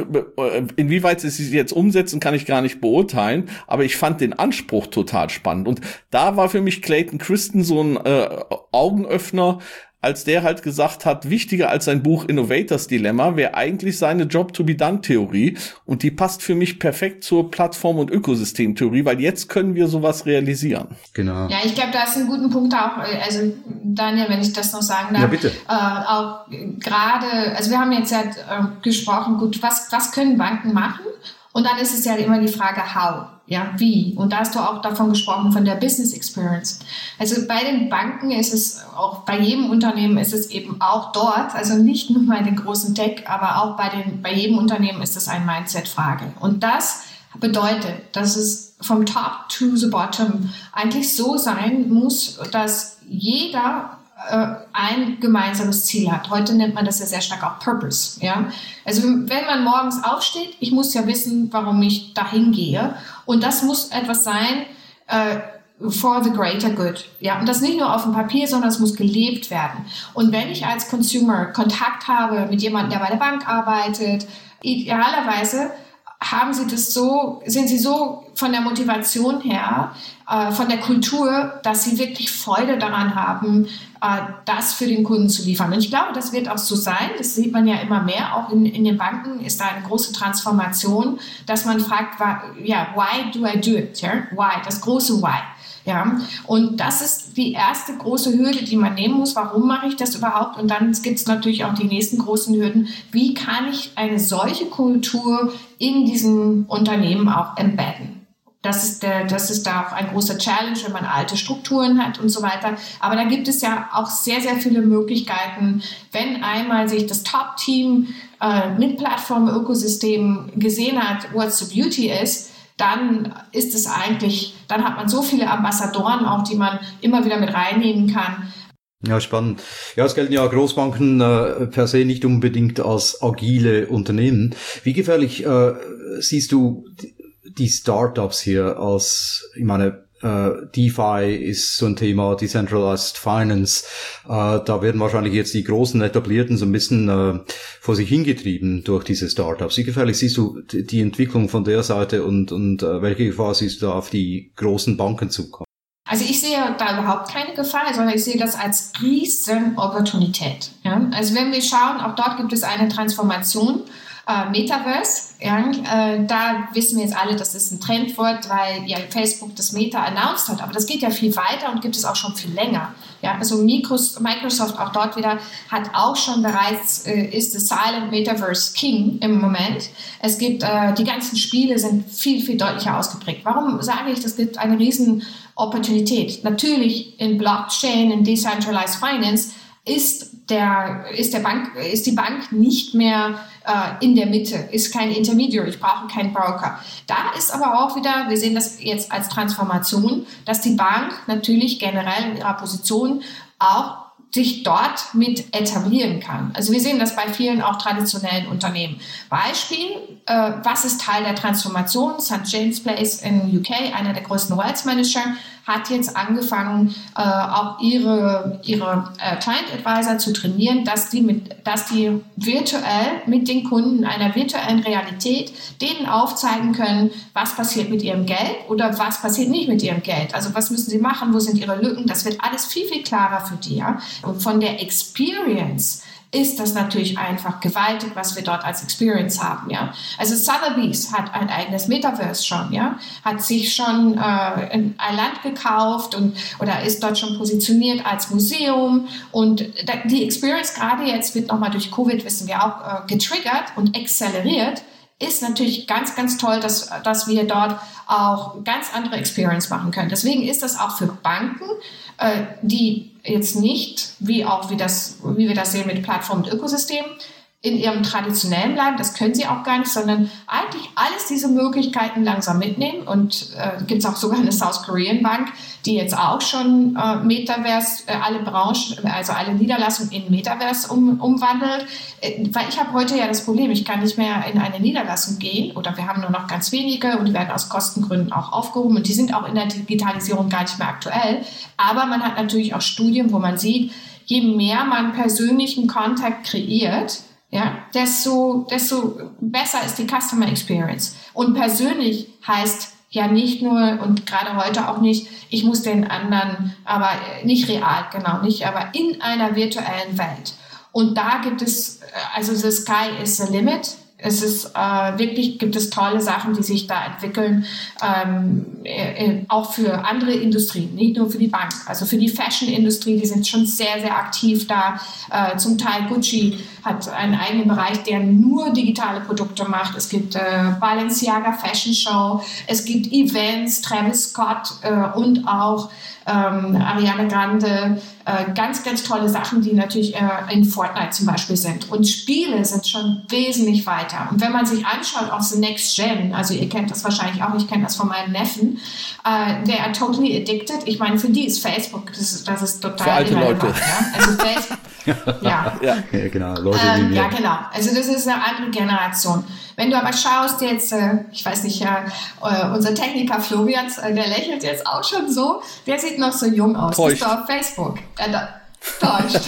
äh, inwieweit sie sie jetzt umsetzen, kann ich gar nicht beurteilen, aber ich fand den Anspruch total spannend. Und da war für mich Clayton Christensen so ein äh, Augenöffner, als der halt gesagt hat, wichtiger als sein Buch Innovators Dilemma wäre eigentlich seine Job-to-be-done-Theorie und die passt für mich perfekt zur Plattform- und Ökosystemtheorie, weil jetzt können wir sowas realisieren. Genau. Ja, ich glaube, da ist ein guter Punkt auch, also Daniel, wenn ich das noch sagen darf. Ja, bitte. Äh, auch gerade, also wir haben jetzt ja äh, gesprochen, gut, was, was können Banken machen? Und dann ist es ja immer die Frage, how, ja, wie. Und da hast du auch davon gesprochen, von der Business Experience. Also bei den Banken ist es, auch bei jedem Unternehmen ist es eben auch dort, also nicht nur bei den großen Tech, aber auch bei den, bei jedem Unternehmen ist es eine Mindset-Frage. Und das bedeutet, dass es vom Top to the Bottom eigentlich so sein muss, dass jeder ein gemeinsames Ziel hat. Heute nennt man das ja sehr stark auch Purpose. Ja? Also wenn man morgens aufsteht, ich muss ja wissen, warum ich dahin gehe. Und das muss etwas sein äh, for the greater good. Ja? Und das nicht nur auf dem Papier, sondern es muss gelebt werden. Und wenn ich als Consumer Kontakt habe mit jemandem, der bei der Bank arbeitet, idealerweise haben sie das so, sind sie so von der Motivation her, äh, von der Kultur, dass sie wirklich Freude daran haben, äh, das für den Kunden zu liefern. Und ich glaube, das wird auch so sein. Das sieht man ja immer mehr. Auch in, in den Banken ist da eine große Transformation, dass man fragt, ja, why do I do it? Ja? Why? Das große Why. Ja, und das ist die erste große Hürde, die man nehmen muss. Warum mache ich das überhaupt? Und dann gibt es natürlich auch die nächsten großen Hürden. Wie kann ich eine solche Kultur in diesem Unternehmen auch embedden? Das ist, der, das ist da auch ein großer Challenge, wenn man alte Strukturen hat und so weiter. Aber da gibt es ja auch sehr, sehr viele Möglichkeiten, wenn einmal sich das Top-Team äh, mit Plattform-Ökosystem gesehen hat, what's the beauty ist, dann ist es eigentlich, dann hat man so viele Ambassadoren auch, die man immer wieder mit reinnehmen kann. Ja, spannend. Ja, es gelten ja Großbanken äh, per se nicht unbedingt als agile Unternehmen. Wie gefährlich äh, siehst du die Startups hier als, ich meine, Uh, DeFi ist so ein Thema, Decentralized Finance. Uh, da werden wahrscheinlich jetzt die großen Etablierten so ein bisschen uh, vor sich hingetrieben durch diese Startups. Wie gefährlich siehst du die Entwicklung von der Seite und, und uh, welche Gefahr siehst du da auf die großen Banken zukommen? Also ich sehe da überhaupt keine Gefahr, sondern ich sehe das als riesen Opportunität. Ja? Also wenn wir schauen, auch dort gibt es eine Transformation. Uh, Metaverse, ja, uh, da wissen wir jetzt alle, dass das ein Trendwort, weil ja Facebook das Meta announced hat, aber das geht ja viel weiter und gibt es auch schon viel länger. Ja, also Microsoft auch dort wieder hat auch schon bereits, äh, ist the Silent Metaverse King im Moment. Es gibt, äh, die ganzen Spiele sind viel, viel deutlicher ausgeprägt. Warum sage ich, das gibt eine riesen Opportunität? Natürlich in Blockchain, in Decentralized Finance ist der, ist der Bank, ist die Bank nicht mehr äh, in der Mitte, ist kein Intermediary, ich brauche keinen Broker. Da ist aber auch wieder, wir sehen das jetzt als Transformation, dass die Bank natürlich generell in ihrer Position auch sich dort mit etablieren kann. Also wir sehen das bei vielen auch traditionellen Unternehmen. Beispiel, äh, was ist Teil der Transformation? Sankt James Place in U K, einer der größten Wealth Manager, hat jetzt angefangen, äh, auch ihre, ihre äh, Client Advisor zu trainieren, dass die, mit, dass die virtuell mit den Kunden in einer virtuellen Realität denen aufzeigen können, was passiert mit ihrem Geld oder was passiert nicht mit ihrem Geld. Also was müssen sie machen, wo sind ihre Lücken? Das wird alles viel, viel klarer für die. Ja? Und von der Experience ist das natürlich einfach gewaltig, was wir dort als Experience haben, ja. Also Sotheby's hat ein eigenes Metaverse schon, ja, hat sich schon äh, ein Land gekauft und oder ist dort schon positioniert als Museum und die Experience gerade jetzt wird nochmal durch Covid, wissen wir auch, äh, getriggert und acceleriert. Ist natürlich ganz, ganz toll, dass, dass wir dort auch ganz andere Experience machen können. Deswegen ist das auch für Banken, äh, die jetzt nicht, wie auch wie, das, wie wir das sehen mit Plattformen und Ökosystemen, in ihrem traditionellen bleiben, das können sie auch gar nicht, sondern eigentlich alles diese Möglichkeiten langsam mitnehmen. Und äh, gibt es auch sogar eine South Korean Bank, die jetzt auch schon äh, Metaverse, äh, alle Branchen, also alle Niederlassungen in Metaverse um, umwandelt. Äh, weil ich habe heute ja das Problem, ich kann nicht mehr in eine Niederlassung gehen oder wir haben nur noch ganz wenige und die werden aus Kostengründen auch aufgehoben und die sind auch in der Digitalisierung gar nicht mehr aktuell. Aber man hat natürlich auch Studien, wo man sieht, je mehr man persönlichen Kontakt kreiert, ja, desto, desto besser ist die Customer Experience. Und persönlich heißt ja nicht nur und gerade heute auch nicht, ich muss den anderen, aber nicht real, genau nicht, aber in einer virtuellen Welt. Und da gibt es, also the sky is the limit. Es ist äh, wirklich, gibt es tolle Sachen, die sich da entwickeln, ähm, äh, auch für andere Industrien, nicht nur für die Bank. Also für die Fashion-Industrie, die sind schon sehr, sehr aktiv da. Äh, zum Teil Gucci hat einen eigenen Bereich, der nur digitale Produkte macht. Es gibt äh, Balenciaga Fashion Show, es gibt Events, Travis Scott äh, und auch ähm, Ariana Grande, äh, ganz, ganz tolle Sachen, die natürlich äh, in Fortnite zum Beispiel sind. Und Spiele sind schon wesentlich weiter. Und wenn man sich anschaut auf The Next Gen, also ihr kennt das wahrscheinlich auch, ich kenne das von meinem Neffen, äh, they are totally addicted. Ich meine, für die ist Facebook, das ist, das ist total für alte Leute. Ja? Also Facebook, ja. ja. Ja, genau. Leute, ähm, die ja, genau. Also das ist eine andere Generation. Wenn du aber schaust jetzt, äh, ich weiß nicht, ja, äh, unser Techniker Florian, äh, der lächelt jetzt auch schon so, der sieht noch so jung aus. Täuscht. Bist du auf Facebook? Äh, da, täuscht.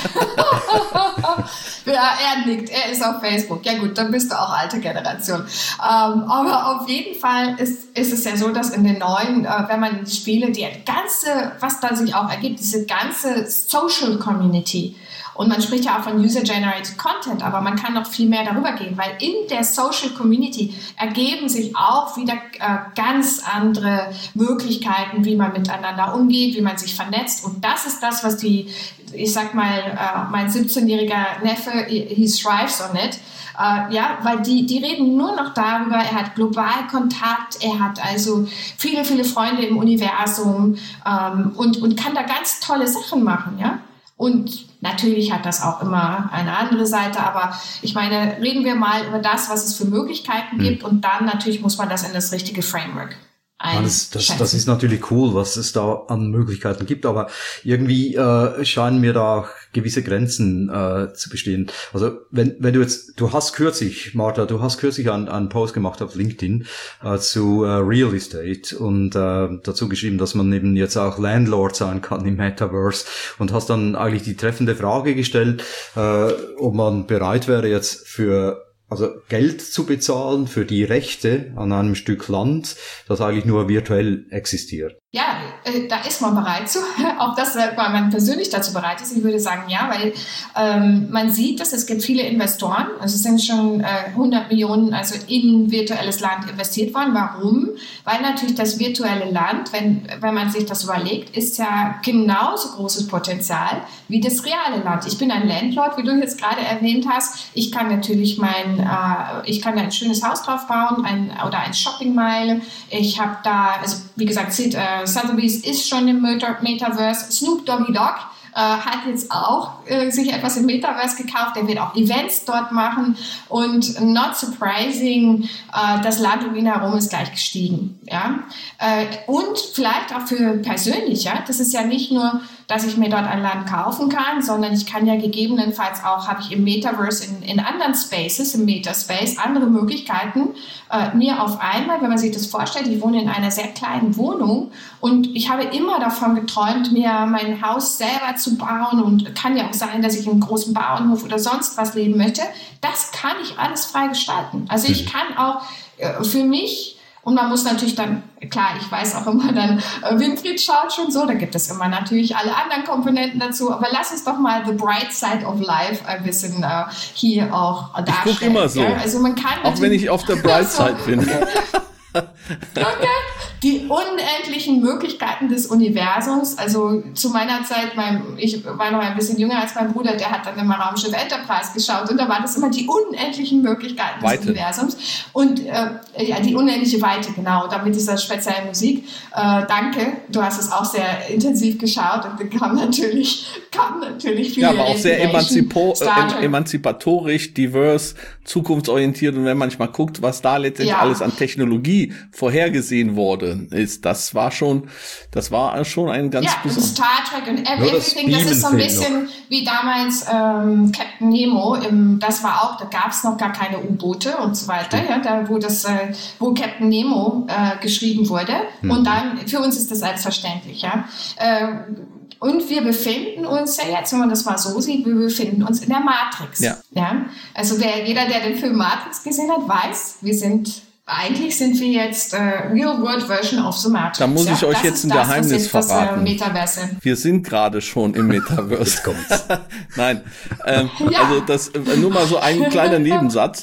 Ja, er nickt, er ist auf Facebook. Ja gut, dann bist du auch alte Generation. Ähm, aber auf jeden Fall ist, ist es ja so, dass in den neuen, äh, wenn man die Spiele, die ganze, was da sich auch ergibt, diese ganze Social Community, und man spricht ja auch von User-Generated Content, aber man kann noch viel mehr darüber gehen, weil in der Social Community ergeben sich auch wieder äh, ganz andere Möglichkeiten, wie man miteinander umgeht, wie man sich vernetzt. Und das ist das, was die, ich sag mal, äh, mein siebzehnjähriger Neffe, he thrives on it. Uh, ja, weil die, die reden nur noch darüber, er hat global Kontakt, er hat also viele, viele Freunde im Universum ähm, und, und kann da ganz tolle Sachen machen, ja. Und natürlich hat das auch immer eine andere Seite, aber ich meine, reden wir mal über das, was es für Möglichkeiten mhm. gibt, und dann natürlich muss man das in das richtige Framework Ja, das, das, das ist natürlich cool, was es da an Möglichkeiten gibt, aber irgendwie äh, scheinen mir da gewisse Grenzen äh, zu bestehen. Also wenn wenn du jetzt, du hast kürzlich, Martha, du hast kürzlich einen, einen Post gemacht auf LinkedIn äh, zu äh, Real Estate und äh, dazu geschrieben, dass man eben jetzt auch Landlord sein kann im Metaverse, und hast dann eigentlich die treffende Frage gestellt, äh, ob man bereit wäre jetzt für also Geld zu bezahlen für die Rechte an einem Stück Land, das eigentlich nur virtuell existiert. Ja, äh, da ist man bereit zu. Ob das, weil man persönlich dazu bereit ist, ich würde sagen ja, weil ähm, man sieht, dass es gibt viele Investoren, also es sind schon äh, hundert Millionen also in virtuelles Land investiert worden. Warum? Weil natürlich das virtuelle Land, wenn wenn man sich das überlegt, ist ja genauso großes Potenzial wie das reale Land. Ich bin ein Landlord, wie du jetzt gerade erwähnt hast. Ich kann natürlich mein, äh, ich kann da ein schönes Haus drauf bauen, ein, oder ein Shoppingmeile. Ich habe da, also wie gesagt, sieht äh, Sotheby's ist schon im Meta- Metaverse. Snoop Doggy Dogg äh, hat jetzt auch äh, sich etwas im Metaverse gekauft. Der wird auch Events dort machen. Und not surprising, äh, das Land um ihn herum ist gleich gestiegen. Ja? Äh, und vielleicht auch für persönlich. Ja? Das ist ja nicht nur, dass ich mir dort ein Land kaufen kann, sondern ich kann ja gegebenenfalls auch, habe ich im Metaverse, in, in anderen Spaces, im Metaspace, andere Möglichkeiten, äh, mir auf einmal, wenn man sich das vorstellt, ich wohne in einer sehr kleinen Wohnung und ich habe immer davon geträumt, mir mein Haus selber zu bauen, und kann ja auch sein, dass ich in einem großen Bauernhof oder sonst was leben möchte. Das kann ich alles frei gestalten. Also ich kann auch äh, für mich, und man muss natürlich dann, klar, ich weiß auch immer dann, äh, Winfried schaut schon so, da gibt es immer natürlich alle anderen Komponenten dazu, aber lass uns doch mal the bright side of life ein bisschen äh, hier auch darstellen. Ich gucke immer so, ja? Also man kann auch wenn ich auf der bright side bin. Okay. Die unendlichen Möglichkeiten des Universums, also zu meiner Zeit, mein, ich war noch ein bisschen jünger als mein Bruder, der hat dann immer Raumschiff Enterprise geschaut, und da war das immer die unendlichen Möglichkeiten Weite. des Universums und äh, ja, die unendliche Weite, genau, da mit dieser speziellen Musik. Äh, danke, du hast es auch sehr intensiv geschaut, und dann kam natürlich, kam natürlich viele Ja, aber auch sehr emanzipo- Star äh, emanzipatorisch, divers, zukunftsorientiert, und wenn man manchmal guckt, was da letztendlich Ja. alles an Technologie vorhergesehen wurde, ist, das war schon, das war schon ein ganz ja, und besonderes. Star Trek und ev- Nur das everything, das ist so ein Beamen bisschen wie damals ähm, Captain Nemo, im, das war auch, da gab es noch gar keine U-Boote und so weiter, ja, da wo das, äh, wo Captain Nemo äh, geschrieben wurde, Mhm. und dann, für uns ist das selbstverständlich, ja. Äh, Und wir befinden uns ja jetzt, wenn man das mal so sieht, wir befinden uns in der Matrix. Ja. Ja? Also wer, jeder, der den Film Matrix gesehen hat, weiß, wir sind, eigentlich sind wir jetzt äh, Real-World-Version of the Matrix. Da muss ich ja? euch Das jetzt ist ein das, Geheimnis was jetzt das, verraten. Äh, Metaverse. Wir sind gerade schon im Metaverse. Jetzt kommt's. Nein, ähm, Ja. also das äh, nur mal so ein kleiner Nebensatz.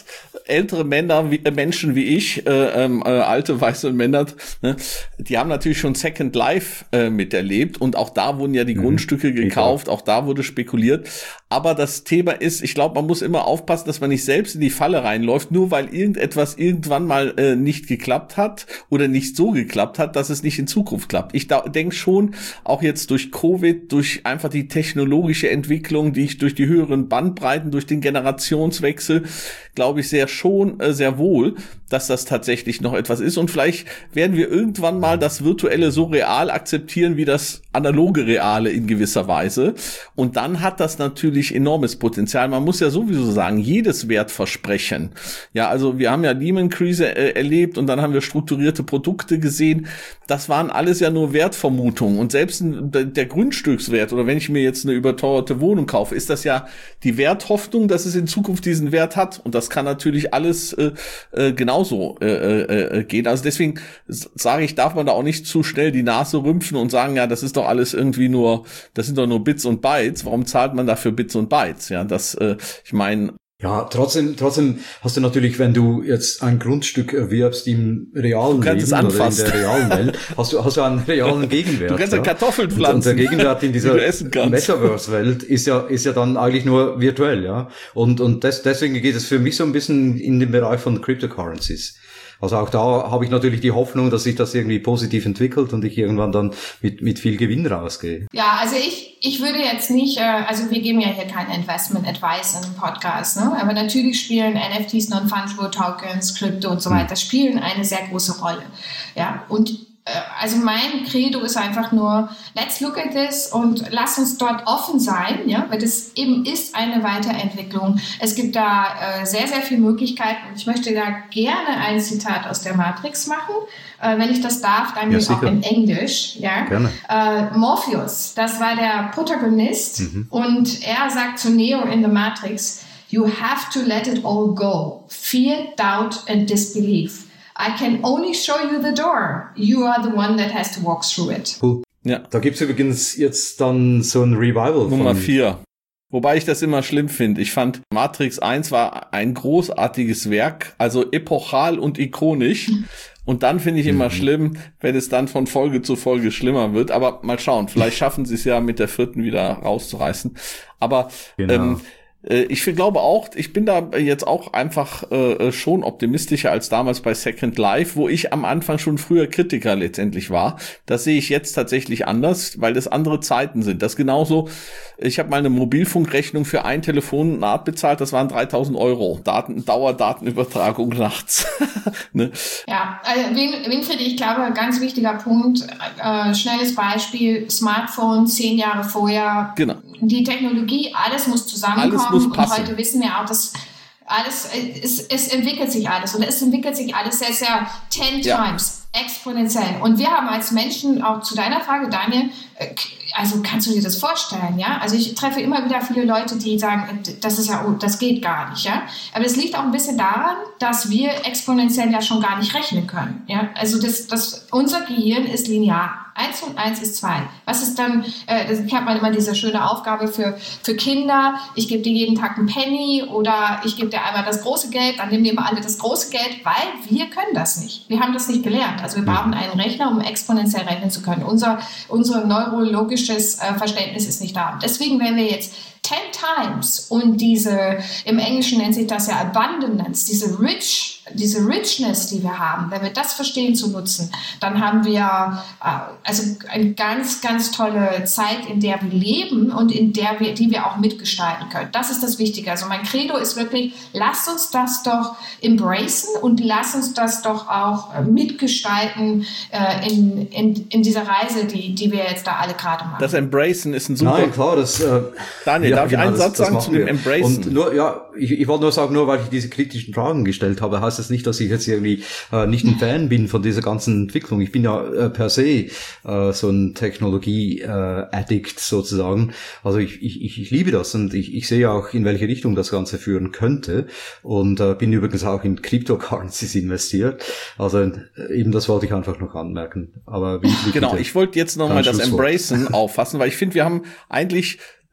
ältere Männer, wie, äh, Menschen wie ich, äh, ähm, äh, alte weiße Männer, ne, die haben natürlich schon Second Life äh, miterlebt und auch da wurden ja die mhm. Grundstücke gekauft, auch da wurde spekuliert. Aber das Thema ist, ich glaube, man muss immer aufpassen, dass man nicht selbst in die Falle reinläuft, nur weil irgendetwas irgendwann mal äh, nicht geklappt hat oder nicht so geklappt hat, dass es nicht in Zukunft klappt. Ich da, denke schon, auch jetzt durch Covid, durch einfach die technologische Entwicklung, die ich durch die höheren Bandbreiten, durch den Generationswechsel, glaube ich sehr schon, äh, sehr wohl, dass das tatsächlich noch etwas ist. Und vielleicht werden wir irgendwann mal das Virtuelle so real akzeptieren wie das analoge Reale in gewisser Weise. Und dann hat das natürlich enormes Potenzial. Man muss ja sowieso sagen, jedes Wertversprechen. Ja, also wir haben ja Lehman-Krise äh, erlebt und dann haben wir strukturierte Produkte gesehen. Das waren alles ja nur Wertvermutungen. Und selbst der Grundstückswert oder wenn ich mir jetzt eine überteuerte Wohnung kaufe, ist das ja die Werthoffnung, dass es in Zukunft diesen Wert hat. Und das kann natürlich alles äh, äh, genauso äh, äh, gehen. Also deswegen sage ich, darf man da auch nicht zu schnell die Nase rümpfen und sagen, ja, das ist doch alles irgendwie nur, das sind doch nur Bits und Bytes. Warum zahlt man dafür Bits und Bytes? Ja, das, äh, ich meine, ja, trotzdem, trotzdem hast du natürlich, wenn du jetzt ein Grundstück erwirbst im realen Leben oder in der realen Welt, hast du, hast du einen realen Gegenwert. Du kannst ja Kartoffeln pflanzen. Und der Gegenwert in dieser Metaverse-Welt ist ja, ist ja dann eigentlich nur virtuell, ja. Und, und das, deswegen geht es für mich so ein bisschen in den Bereich von Cryptocurrencies. Also auch da habe ich natürlich die Hoffnung, dass sich das irgendwie positiv entwickelt und ich irgendwann dann mit mit viel Gewinn rausgehe. Ja, also ich ich würde jetzt nicht, also wir geben ja hier kein Investment Advice in einem Podcast, ne? Aber natürlich spielen N F Ts, Non-Fungible Tokens, Krypto und so weiter, spielen eine sehr große Rolle. Ja, und also mein Credo ist einfach nur, let's look at this und lass uns dort offen sein, ja, weil das eben ist eine Weiterentwicklung. Es gibt da äh, sehr, sehr viele Möglichkeiten. Ich möchte da gerne ein Zitat aus der Matrix machen, äh, wenn ich das darf, dann ja, auch in Englisch. Ja. Gerne. Äh, Morpheus, das war der Protagonist mhm. und er sagt zu Neo in The Matrix, you have to let it all go. Fear, doubt and disbelief. I can only show you the door. You are the one that has to walk through it. Cool. Ja. Da gibt's übrigens jetzt dann so ein Revival. Nummer vier. Wobei ich das immer schlimm finde. Ich fand, Matrix eins war ein großartiges Werk, also epochal und ikonisch. Und dann finde ich immer mhm. schlimm, wenn es dann von Folge zu Folge schlimmer wird. Aber mal schauen, vielleicht schaffen sie es ja mit der vierten wieder rauszureißen. Aber genau. ähm, ich glaube auch, ich bin da jetzt auch einfach äh, schon optimistischer als damals bei Second Life, wo ich am Anfang schon früher Kritiker letztendlich war. Das sehe ich jetzt tatsächlich anders, weil das andere Zeiten sind. Das genauso, ich habe mal eine Mobilfunkrechnung für ein Telefonat bezahlt, das waren dreitausend Euro. Daten, Dauerdatenübertragung nachts. Ne? Ja, also Winfried, ich glaube, ganz wichtiger Punkt, äh, schnelles Beispiel, Smartphone zehn Jahre vorher. Genau. Die Technologie, alles muss zusammenkommen. Alles muss passen. Und heute wissen wir auch, dass alles, es, es entwickelt sich alles. Und es entwickelt sich alles sehr, sehr ten ja. times, exponentiell. Und wir haben als Menschen, auch zu deiner Frage, Daniel, also kannst du dir das vorstellen, ja? Also ich treffe immer wieder viele Leute, die sagen, das ist ja, oh, das geht gar nicht, ja? Aber es liegt auch ein bisschen daran, dass wir exponentiell ja schon gar nicht rechnen können, ja? Also das, das, unser Gehirn ist linear. Eins und eins ist zwei. Was ist dann, äh, ich habe mal immer diese schöne Aufgabe für, für Kinder, ich gebe dir jeden Tag einen Penny oder ich gebe dir einmal das große Geld, dann nehmen wir immer alle das große Geld, weil wir können das nicht. Wir haben das nicht gelernt. Also wir brauchen einen Rechner, um exponentiell rechnen zu können. Unser, unser neurologisches äh, Verständnis ist nicht da. Und deswegen, wenn wir jetzt ten times und diese, im Englischen nennt sich das ja Abundance, diese Rich, diese Richness, die wir haben, wenn wir das verstehen zu nutzen, dann haben wir äh, also eine ganz, ganz tolle Zeit, in der wir leben und in der wir, die wir auch mitgestalten können. Das ist das Wichtige. Also mein Credo ist wirklich, lasst uns das doch embracen und lasst uns das doch auch äh, mitgestalten äh, in, in, in dieser Reise, die, die wir jetzt da alle gerade machen. Das Embracen ist ein super... Nein, klar, das... Äh, Daniel, ja, darf genau, ich einen das, Satz das sagen zu dem wir. Embracen? Und nur, ja, ich, ich wollte nur sagen, nur weil ich diese kritischen Fragen gestellt habe, heißt das nicht, dass ich jetzt irgendwie äh, nicht ein Fan bin von dieser ganzen Entwicklung. Ich bin ja äh, per se äh, so ein Technologie-Addict äh, sozusagen. Also ich, ich, ich liebe das und ich, ich sehe auch, in welche Richtung das Ganze führen könnte und äh, bin übrigens auch in Cryptocurrencies investiert. Also äh, eben das wollte ich einfach noch anmerken. Aber wie, wie genau, ich wollte jetzt nochmal das Embracen auffassen, weil ich finde, wir haben eigentlich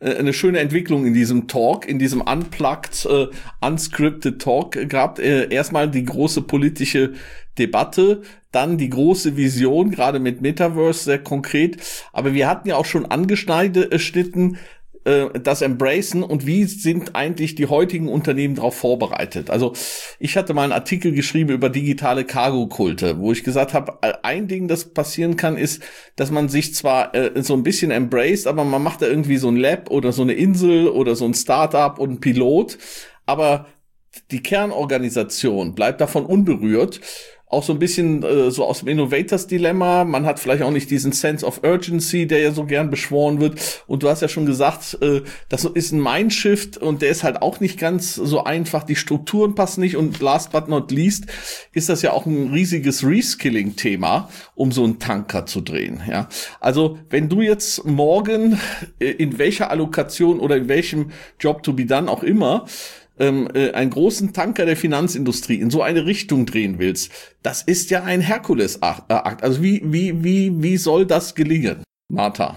äh, eine schöne Entwicklung in diesem Talk, in diesem unplugged, äh, unscripted Talk gehabt. Äh, erstmal die große politische Debatte, dann die große Vision, gerade mit Metaverse sehr konkret. Aber wir hatten ja auch schon angeschnitten, das Embracen und wie sind eigentlich die heutigen Unternehmen darauf vorbereitet. Also ich hatte mal einen Artikel geschrieben über digitale Cargo-Kulte, wo ich gesagt habe, ein Ding, das passieren kann, ist, dass man sich zwar äh, so ein bisschen embraced, aber man macht da irgendwie so ein Lab oder so eine Insel oder so ein Startup und ein Pilot, aber die Kernorganisation bleibt davon unberührt. Auch so ein bisschen äh, so aus dem Innovators-Dilemma. Man hat vielleicht auch nicht diesen Sense of Urgency, der ja so gern beschworen wird. Und du hast ja schon gesagt, äh, das ist ein Mindshift und der ist halt auch nicht ganz so einfach. Die Strukturen passen nicht und last but not least ist das ja auch ein riesiges Reskilling-Thema, um so einen Tanker zu drehen. Ja, also wenn du jetzt morgen äh, in welcher Allokation oder in welchem Job to be done auch immer Ähm, äh, einen großen Tanker der Finanzindustrie in so eine Richtung drehen willst, das ist ja ein Herkulesakt. Also wie, wie, wie, wie soll das gelingen, Martha?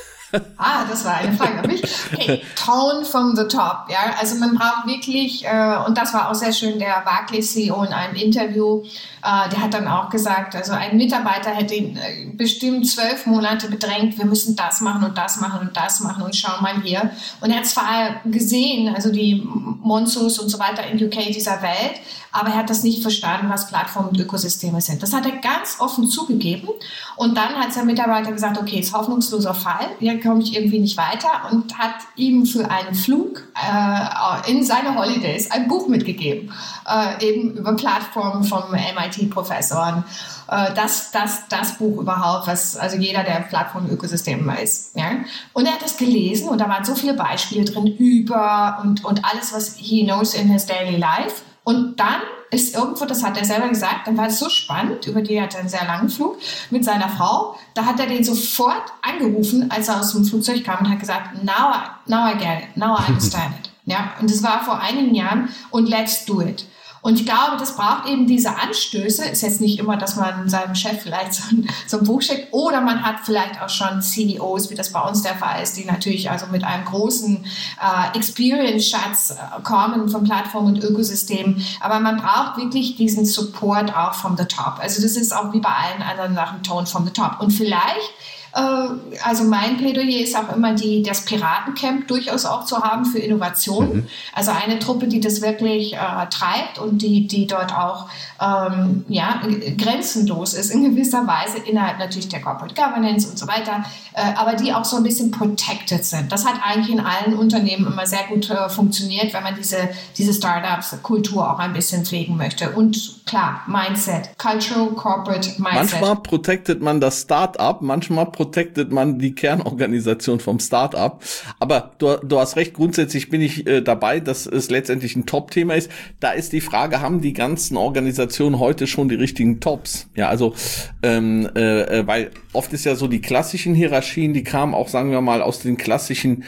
Ah, das war eine Frage an mich. Okay, Tone from the top. Ja, also man braucht wirklich, äh, und das war auch sehr schön, der Barclays-C E O in einem Interview, äh, der hat dann auch gesagt, also ein Mitarbeiter hätte ihn äh, bestimmt zwölf Monate bedrängt, wir müssen das machen und das machen und das machen und schau mal hier. Und er hat zwar gesehen, also die Monzos und so weiter in U K dieser Welt, aber er hat das nicht verstanden, was Plattformen und Ökosysteme sind. Das hat er ganz offen zugegeben. Und dann hat sein Mitarbeiter gesagt, okay, ist hoffnungsloser Fall, hier komme ich irgendwie nicht weiter, und hat ihm für einen Flug äh, in seine Holidays ein Buch mitgegeben, äh, eben über Plattformen vom M I T-Professoren. Äh, das, das, das Buch überhaupt, was also jeder, der Plattformen und Ökosysteme weiß. Ja? Und er hat das gelesen und da waren so viele Beispiele drin über und, und alles, was he knows in his daily life. Und dann ist irgendwo, das hat er selber gesagt, dann war es so spannend, über die hat er einen sehr langen Flug mit seiner Frau, da hat er den sofort angerufen, als er aus dem Flugzeug kam und hat gesagt, now I, now I get it, now I understand it. Ja, und das war vor einigen Jahren und let's do it. Und ich glaube, das braucht eben diese Anstöße. Ist jetzt nicht immer, dass man seinem Chef vielleicht so ein, so ein Buch schickt, oder man hat vielleicht auch schon C E Os, wie das bei uns der Fall ist, die natürlich also mit einem großen äh, Experience-Schatz äh, kommen von Plattformen und Ökosystemen. Aber man braucht wirklich diesen Support auch from the top. Also das ist auch wie bei allen anderen Sachen Tone from the top. Und vielleicht also mein Plädoyer ist auch immer, die, das Piratencamp durchaus auch zu haben für Innovation. Mhm. Also eine Truppe, die das wirklich äh, treibt und die, die dort auch ähm, ja, grenzenlos ist in gewisser Weise innerhalb natürlich der Corporate Governance und so weiter, äh, aber die auch so ein bisschen protected sind. Das hat eigentlich in allen Unternehmen immer sehr gut äh, funktioniert, wenn man diese, diese Startups-Kultur auch ein bisschen pflegen möchte. Und klar, Mindset, Cultural, Corporate Mindset. Manchmal protected man das Startup, manchmal protected man die Kernorganisation vom Startup. Aber du, du hast recht, grundsätzlich bin ich äh, dabei, dass es letztendlich ein Top-Thema ist. Da ist die Frage, haben die ganzen Organisationen heute schon die richtigen Tops? Ja, also, ähm, äh, weil oft ist ja so die klassischen Hierarchien, die kamen auch, sagen wir mal, aus den klassischen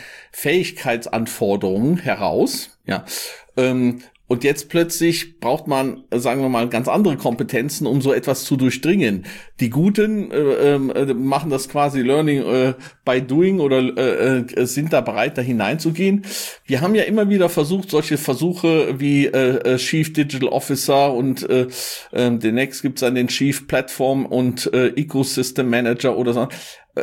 Fähigkeitsanforderungen heraus. Ja, ähm, und jetzt plötzlich braucht man, sagen wir mal, ganz andere Kompetenzen, um so etwas zu durchdringen. Die Guten äh, äh, machen das quasi Learning äh, by Doing oder äh, sind da bereit, da hineinzugehen. Wir haben ja immer wieder versucht, solche Versuche wie äh, Chief Digital Officer und äh, äh, demnächst gibt's dann den Chief Platform und äh, Ecosystem Manager oder so.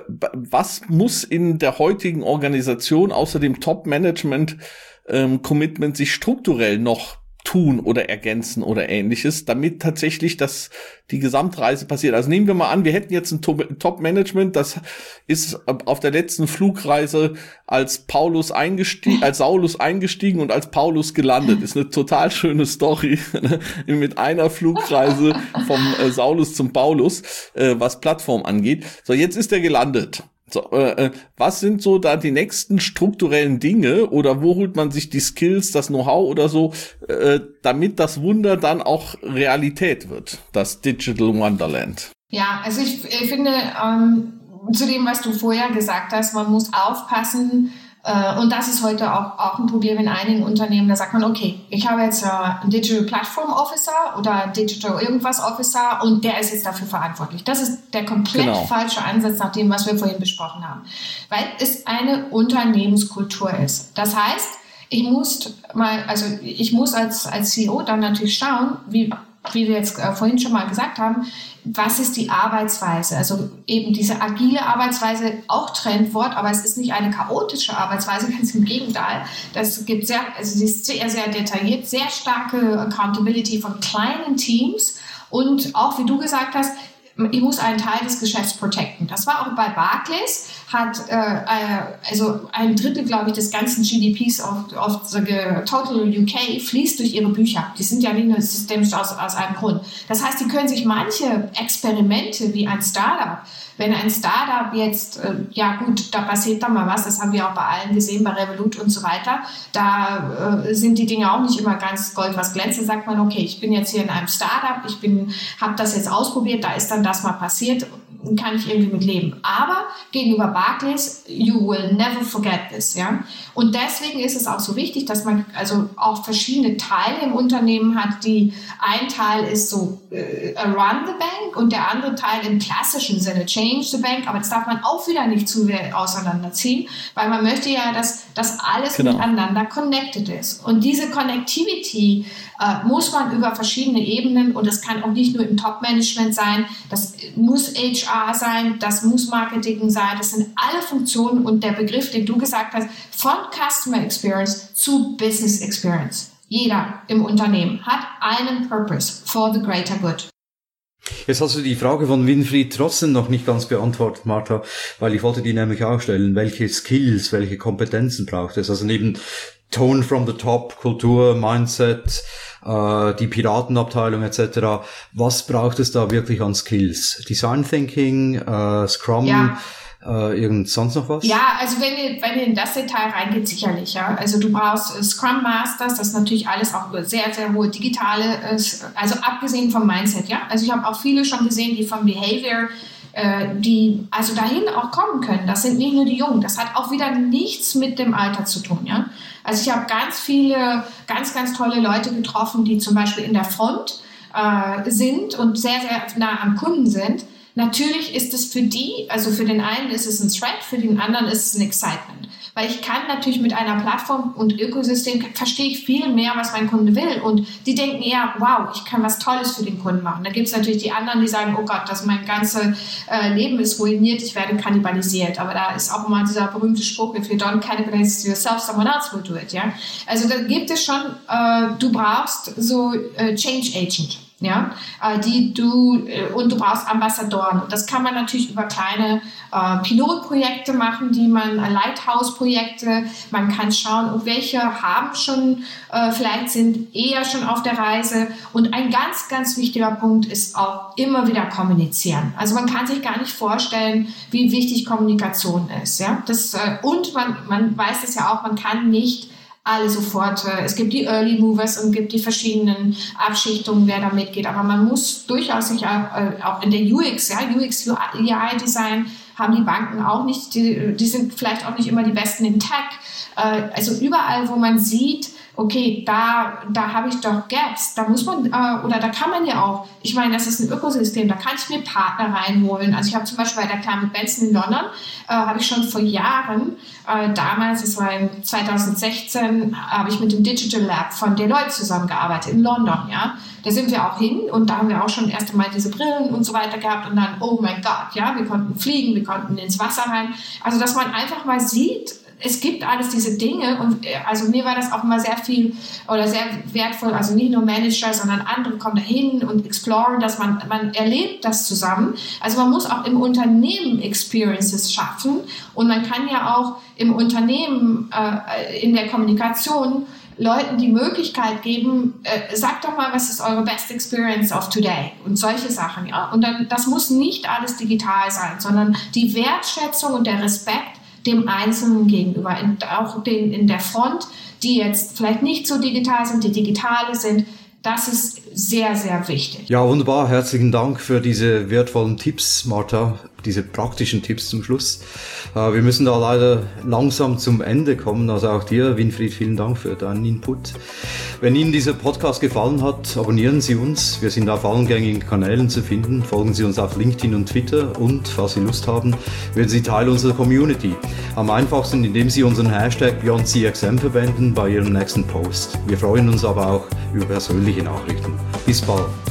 Was muss in der heutigen Organisation außer dem Top-Management ähm, Commitment sich strukturell noch tun oder ergänzen oder ähnliches, damit tatsächlich das die Gesamtreise passiert? Also nehmen wir mal an, wir hätten jetzt ein Top-Management, das ist auf der letzten Flugreise als Paulus eingestiegen, als Saulus eingestiegen und als Paulus gelandet. Ist eine total schöne Story mit einer Flugreise vom äh, Saulus zum Paulus, äh, was Plattform angeht. So, jetzt ist er gelandet. So, äh, was sind so da die nächsten strukturellen Dinge oder wo holt man sich die Skills, das Know-how oder so, äh, damit das Wunder dann auch Realität wird, das Digital Wonderland? Ja, also ich, ich finde, ähm, zu dem, was du vorher gesagt hast, man muss aufpassen, Und das ist heute auch, auch ein Problem in einigen Unternehmen. Da sagt man, okay, ich habe jetzt einen Digital Platform Officer oder Digital irgendwas Officer und der ist jetzt dafür verantwortlich. Das ist der komplett genau. falsche Ansatz nach dem, was wir vorhin besprochen haben. Weil es eine Unternehmenskultur ist. Das heißt, ich muss mal, also ich muss als, als C E O dann natürlich schauen, wie, wie wir jetzt äh, vorhin schon mal gesagt haben, was ist die Arbeitsweise? Also eben diese agile Arbeitsweise, auch Trendwort, aber es ist nicht eine chaotische Arbeitsweise, ganz im Gegenteil. Das gibt sehr, also sie ist sehr, sehr detailliert, sehr starke Accountability von kleinen Teams und auch, wie du gesagt hast, ich muss einen Teil des Geschäfts protecten. Das war auch bei Barclays, hat äh, also ein Drittel, glaube ich, des ganzen G D Ps auf, auf the Total U K fließt durch ihre Bücher. Die sind ja nicht nur systemisch aus, aus einem Grund. Das heißt, die können sich manche Experimente wie ein Startup, wenn ein Startup jetzt, äh, ja gut, da passiert dann mal was, das haben wir auch bei allen gesehen, bei Revolut und so weiter, da äh, sind die Dinge auch nicht immer ganz Gold, was glänzt. Da sagt man, okay, ich bin jetzt hier in einem Startup, ich bin, habe das jetzt ausprobiert, da ist dann das mal passiert, kann ich irgendwie mit leben. Aber gegenüber Barclays, you will never forget this, ja. Und deswegen ist es auch so wichtig, dass man also auch verschiedene Teile im Unternehmen hat, die ein Teil ist so äh, run the bank und der andere Teil im klassischen Sinne change the bank, aber das darf man auch wieder nicht zu sehr auseinanderziehen, weil man möchte ja, dass das alles genau. miteinander connected ist. Und diese Connectivity äh, muss man über verschiedene Ebenen, und das kann auch nicht nur im Top-Management sein, das muss H R sein, das muss Marketing sein, das sind alle Funktionen und der Begriff, den du gesagt hast, von Customer Experience zu Business Experience. Jeder im Unternehmen hat einen Purpose for the greater good. Jetzt hast du die Frage von Winfried trotzdem noch nicht ganz beantwortet, Martha, weil ich wollte die nämlich auch stellen. Welche Skills, welche Kompetenzen braucht es? Also neben Tone from the Top, Kultur, Mindset, äh, die Piratenabteilung et cetera. Was braucht es da wirklich an Skills? Design Thinking, äh, Scrum, ja. äh, irgend sonst noch was? Ja, also wenn ihr, wenn ihr in das Detail reingeht, sicherlich. Ja. Also du brauchst äh, Scrum Masters, das ist natürlich alles auch sehr, sehr hohe digitale, äh, also abgesehen vom Mindset. Ja. Also ich habe auch viele schon gesehen, die vom Behavior die also dahin auch kommen können. Das sind nicht nur die Jungen. Das hat auch wieder nichts mit dem Alter zu tun. Ja? Also ich habe ganz viele, ganz, ganz tolle Leute getroffen, die zum Beispiel in der Front äh, sind und sehr, sehr nah am Kunden sind. Natürlich ist es für die, also für den einen ist es ein Threat, für den anderen ist es ein Excitement. Weil ich kann natürlich mit einer Plattform und Ökosystem, verstehe ich viel mehr, was mein Kunde will. Und die denken eher, wow, ich kann was Tolles für den Kunden machen. Da gibt es natürlich die anderen, die sagen, oh Gott, das mein ganzes äh, Leben ist ruiniert, ich werde kannibalisiert. Aber da ist auch immer dieser berühmte Spruch, if you don't cannibalize yourself, someone else will do it. Ja? Also da gibt es schon, äh, du brauchst so äh, Change Agent. Ja, die du und du brauchst Ambassadoren. Und das kann man natürlich über kleine äh, Pilotprojekte machen, die man Lighthouse-Projekte. Man kann schauen, welche haben schon äh, vielleicht sind eher schon auf der Reise. Und ein ganz, ganz wichtiger Punkt ist auch immer wieder kommunizieren. Also man kann sich gar nicht vorstellen, wie wichtig Kommunikation ist. Ja, das äh, und man man weiß es ja auch, man kann nicht alle sofort, es gibt die Early Movers und gibt die verschiedenen Abschichtungen, wer da mitgeht, aber man muss durchaus sich auch, auch in der U X, ja, U X, U I Design haben die Banken auch nicht, die, die sind vielleicht auch nicht immer die besten in Tech, also überall, wo man sieht, okay, da, da habe ich doch Gaps, da muss man, äh, oder da kann man ja auch, ich meine, das ist ein Ökosystem, da kann ich mir Partner reinholen. Also ich habe zum Beispiel bei der Climate Benson in London, äh, habe ich schon vor Jahren, äh, damals, das war in zwanzig sechzehn, habe ich mit dem Digital Lab von Deloitte zusammengearbeitet in London, ja. Da sind wir auch hin und da haben wir auch schon erst einmal diese Brillen und so weiter gehabt und dann, oh mein Gott, ja, wir konnten fliegen, wir konnten ins Wasser rein. Also, dass man einfach mal sieht, es gibt alles diese Dinge und also mir war das auch immer sehr viel oder sehr wertvoll, also nicht nur Manager, sondern andere kommen dahin und exploren, dass man, man erlebt das zusammen. Also man muss auch im Unternehmen Experiences schaffen und man kann ja auch im Unternehmen äh, in der Kommunikation Leuten die Möglichkeit geben, äh, sagt doch mal, was ist eure best experience of today und solche Sachen, ja. Und dann, das muss nicht alles digital sein, sondern die Wertschätzung und der Respekt dem Einzelnen gegenüber, in, auch den in der Front, die jetzt vielleicht nicht so digital sind, die digitale sind, das ist sehr, sehr wichtig. Ja, wunderbar. Herzlichen Dank für diese wertvollen Tipps, Martha. diese praktischen Tipps zum Schluss. Äh, wir müssen da leider langsam zum Ende kommen. Also auch dir, Winfried, vielen Dank für deinen Input. Wenn Ihnen dieser Podcast gefallen hat, abonnieren Sie uns. Wir sind auf allen gängigen Kanälen zu finden. Folgen Sie uns auf LinkedIn und Twitter und, falls Sie Lust haben, werden Sie Teil unserer Community. Am einfachsten, indem Sie unseren Hashtag BeyondCXM verwenden bei Ihrem nächsten Post. Wir freuen uns aber auch über persönliche Nachrichten. Bis bald.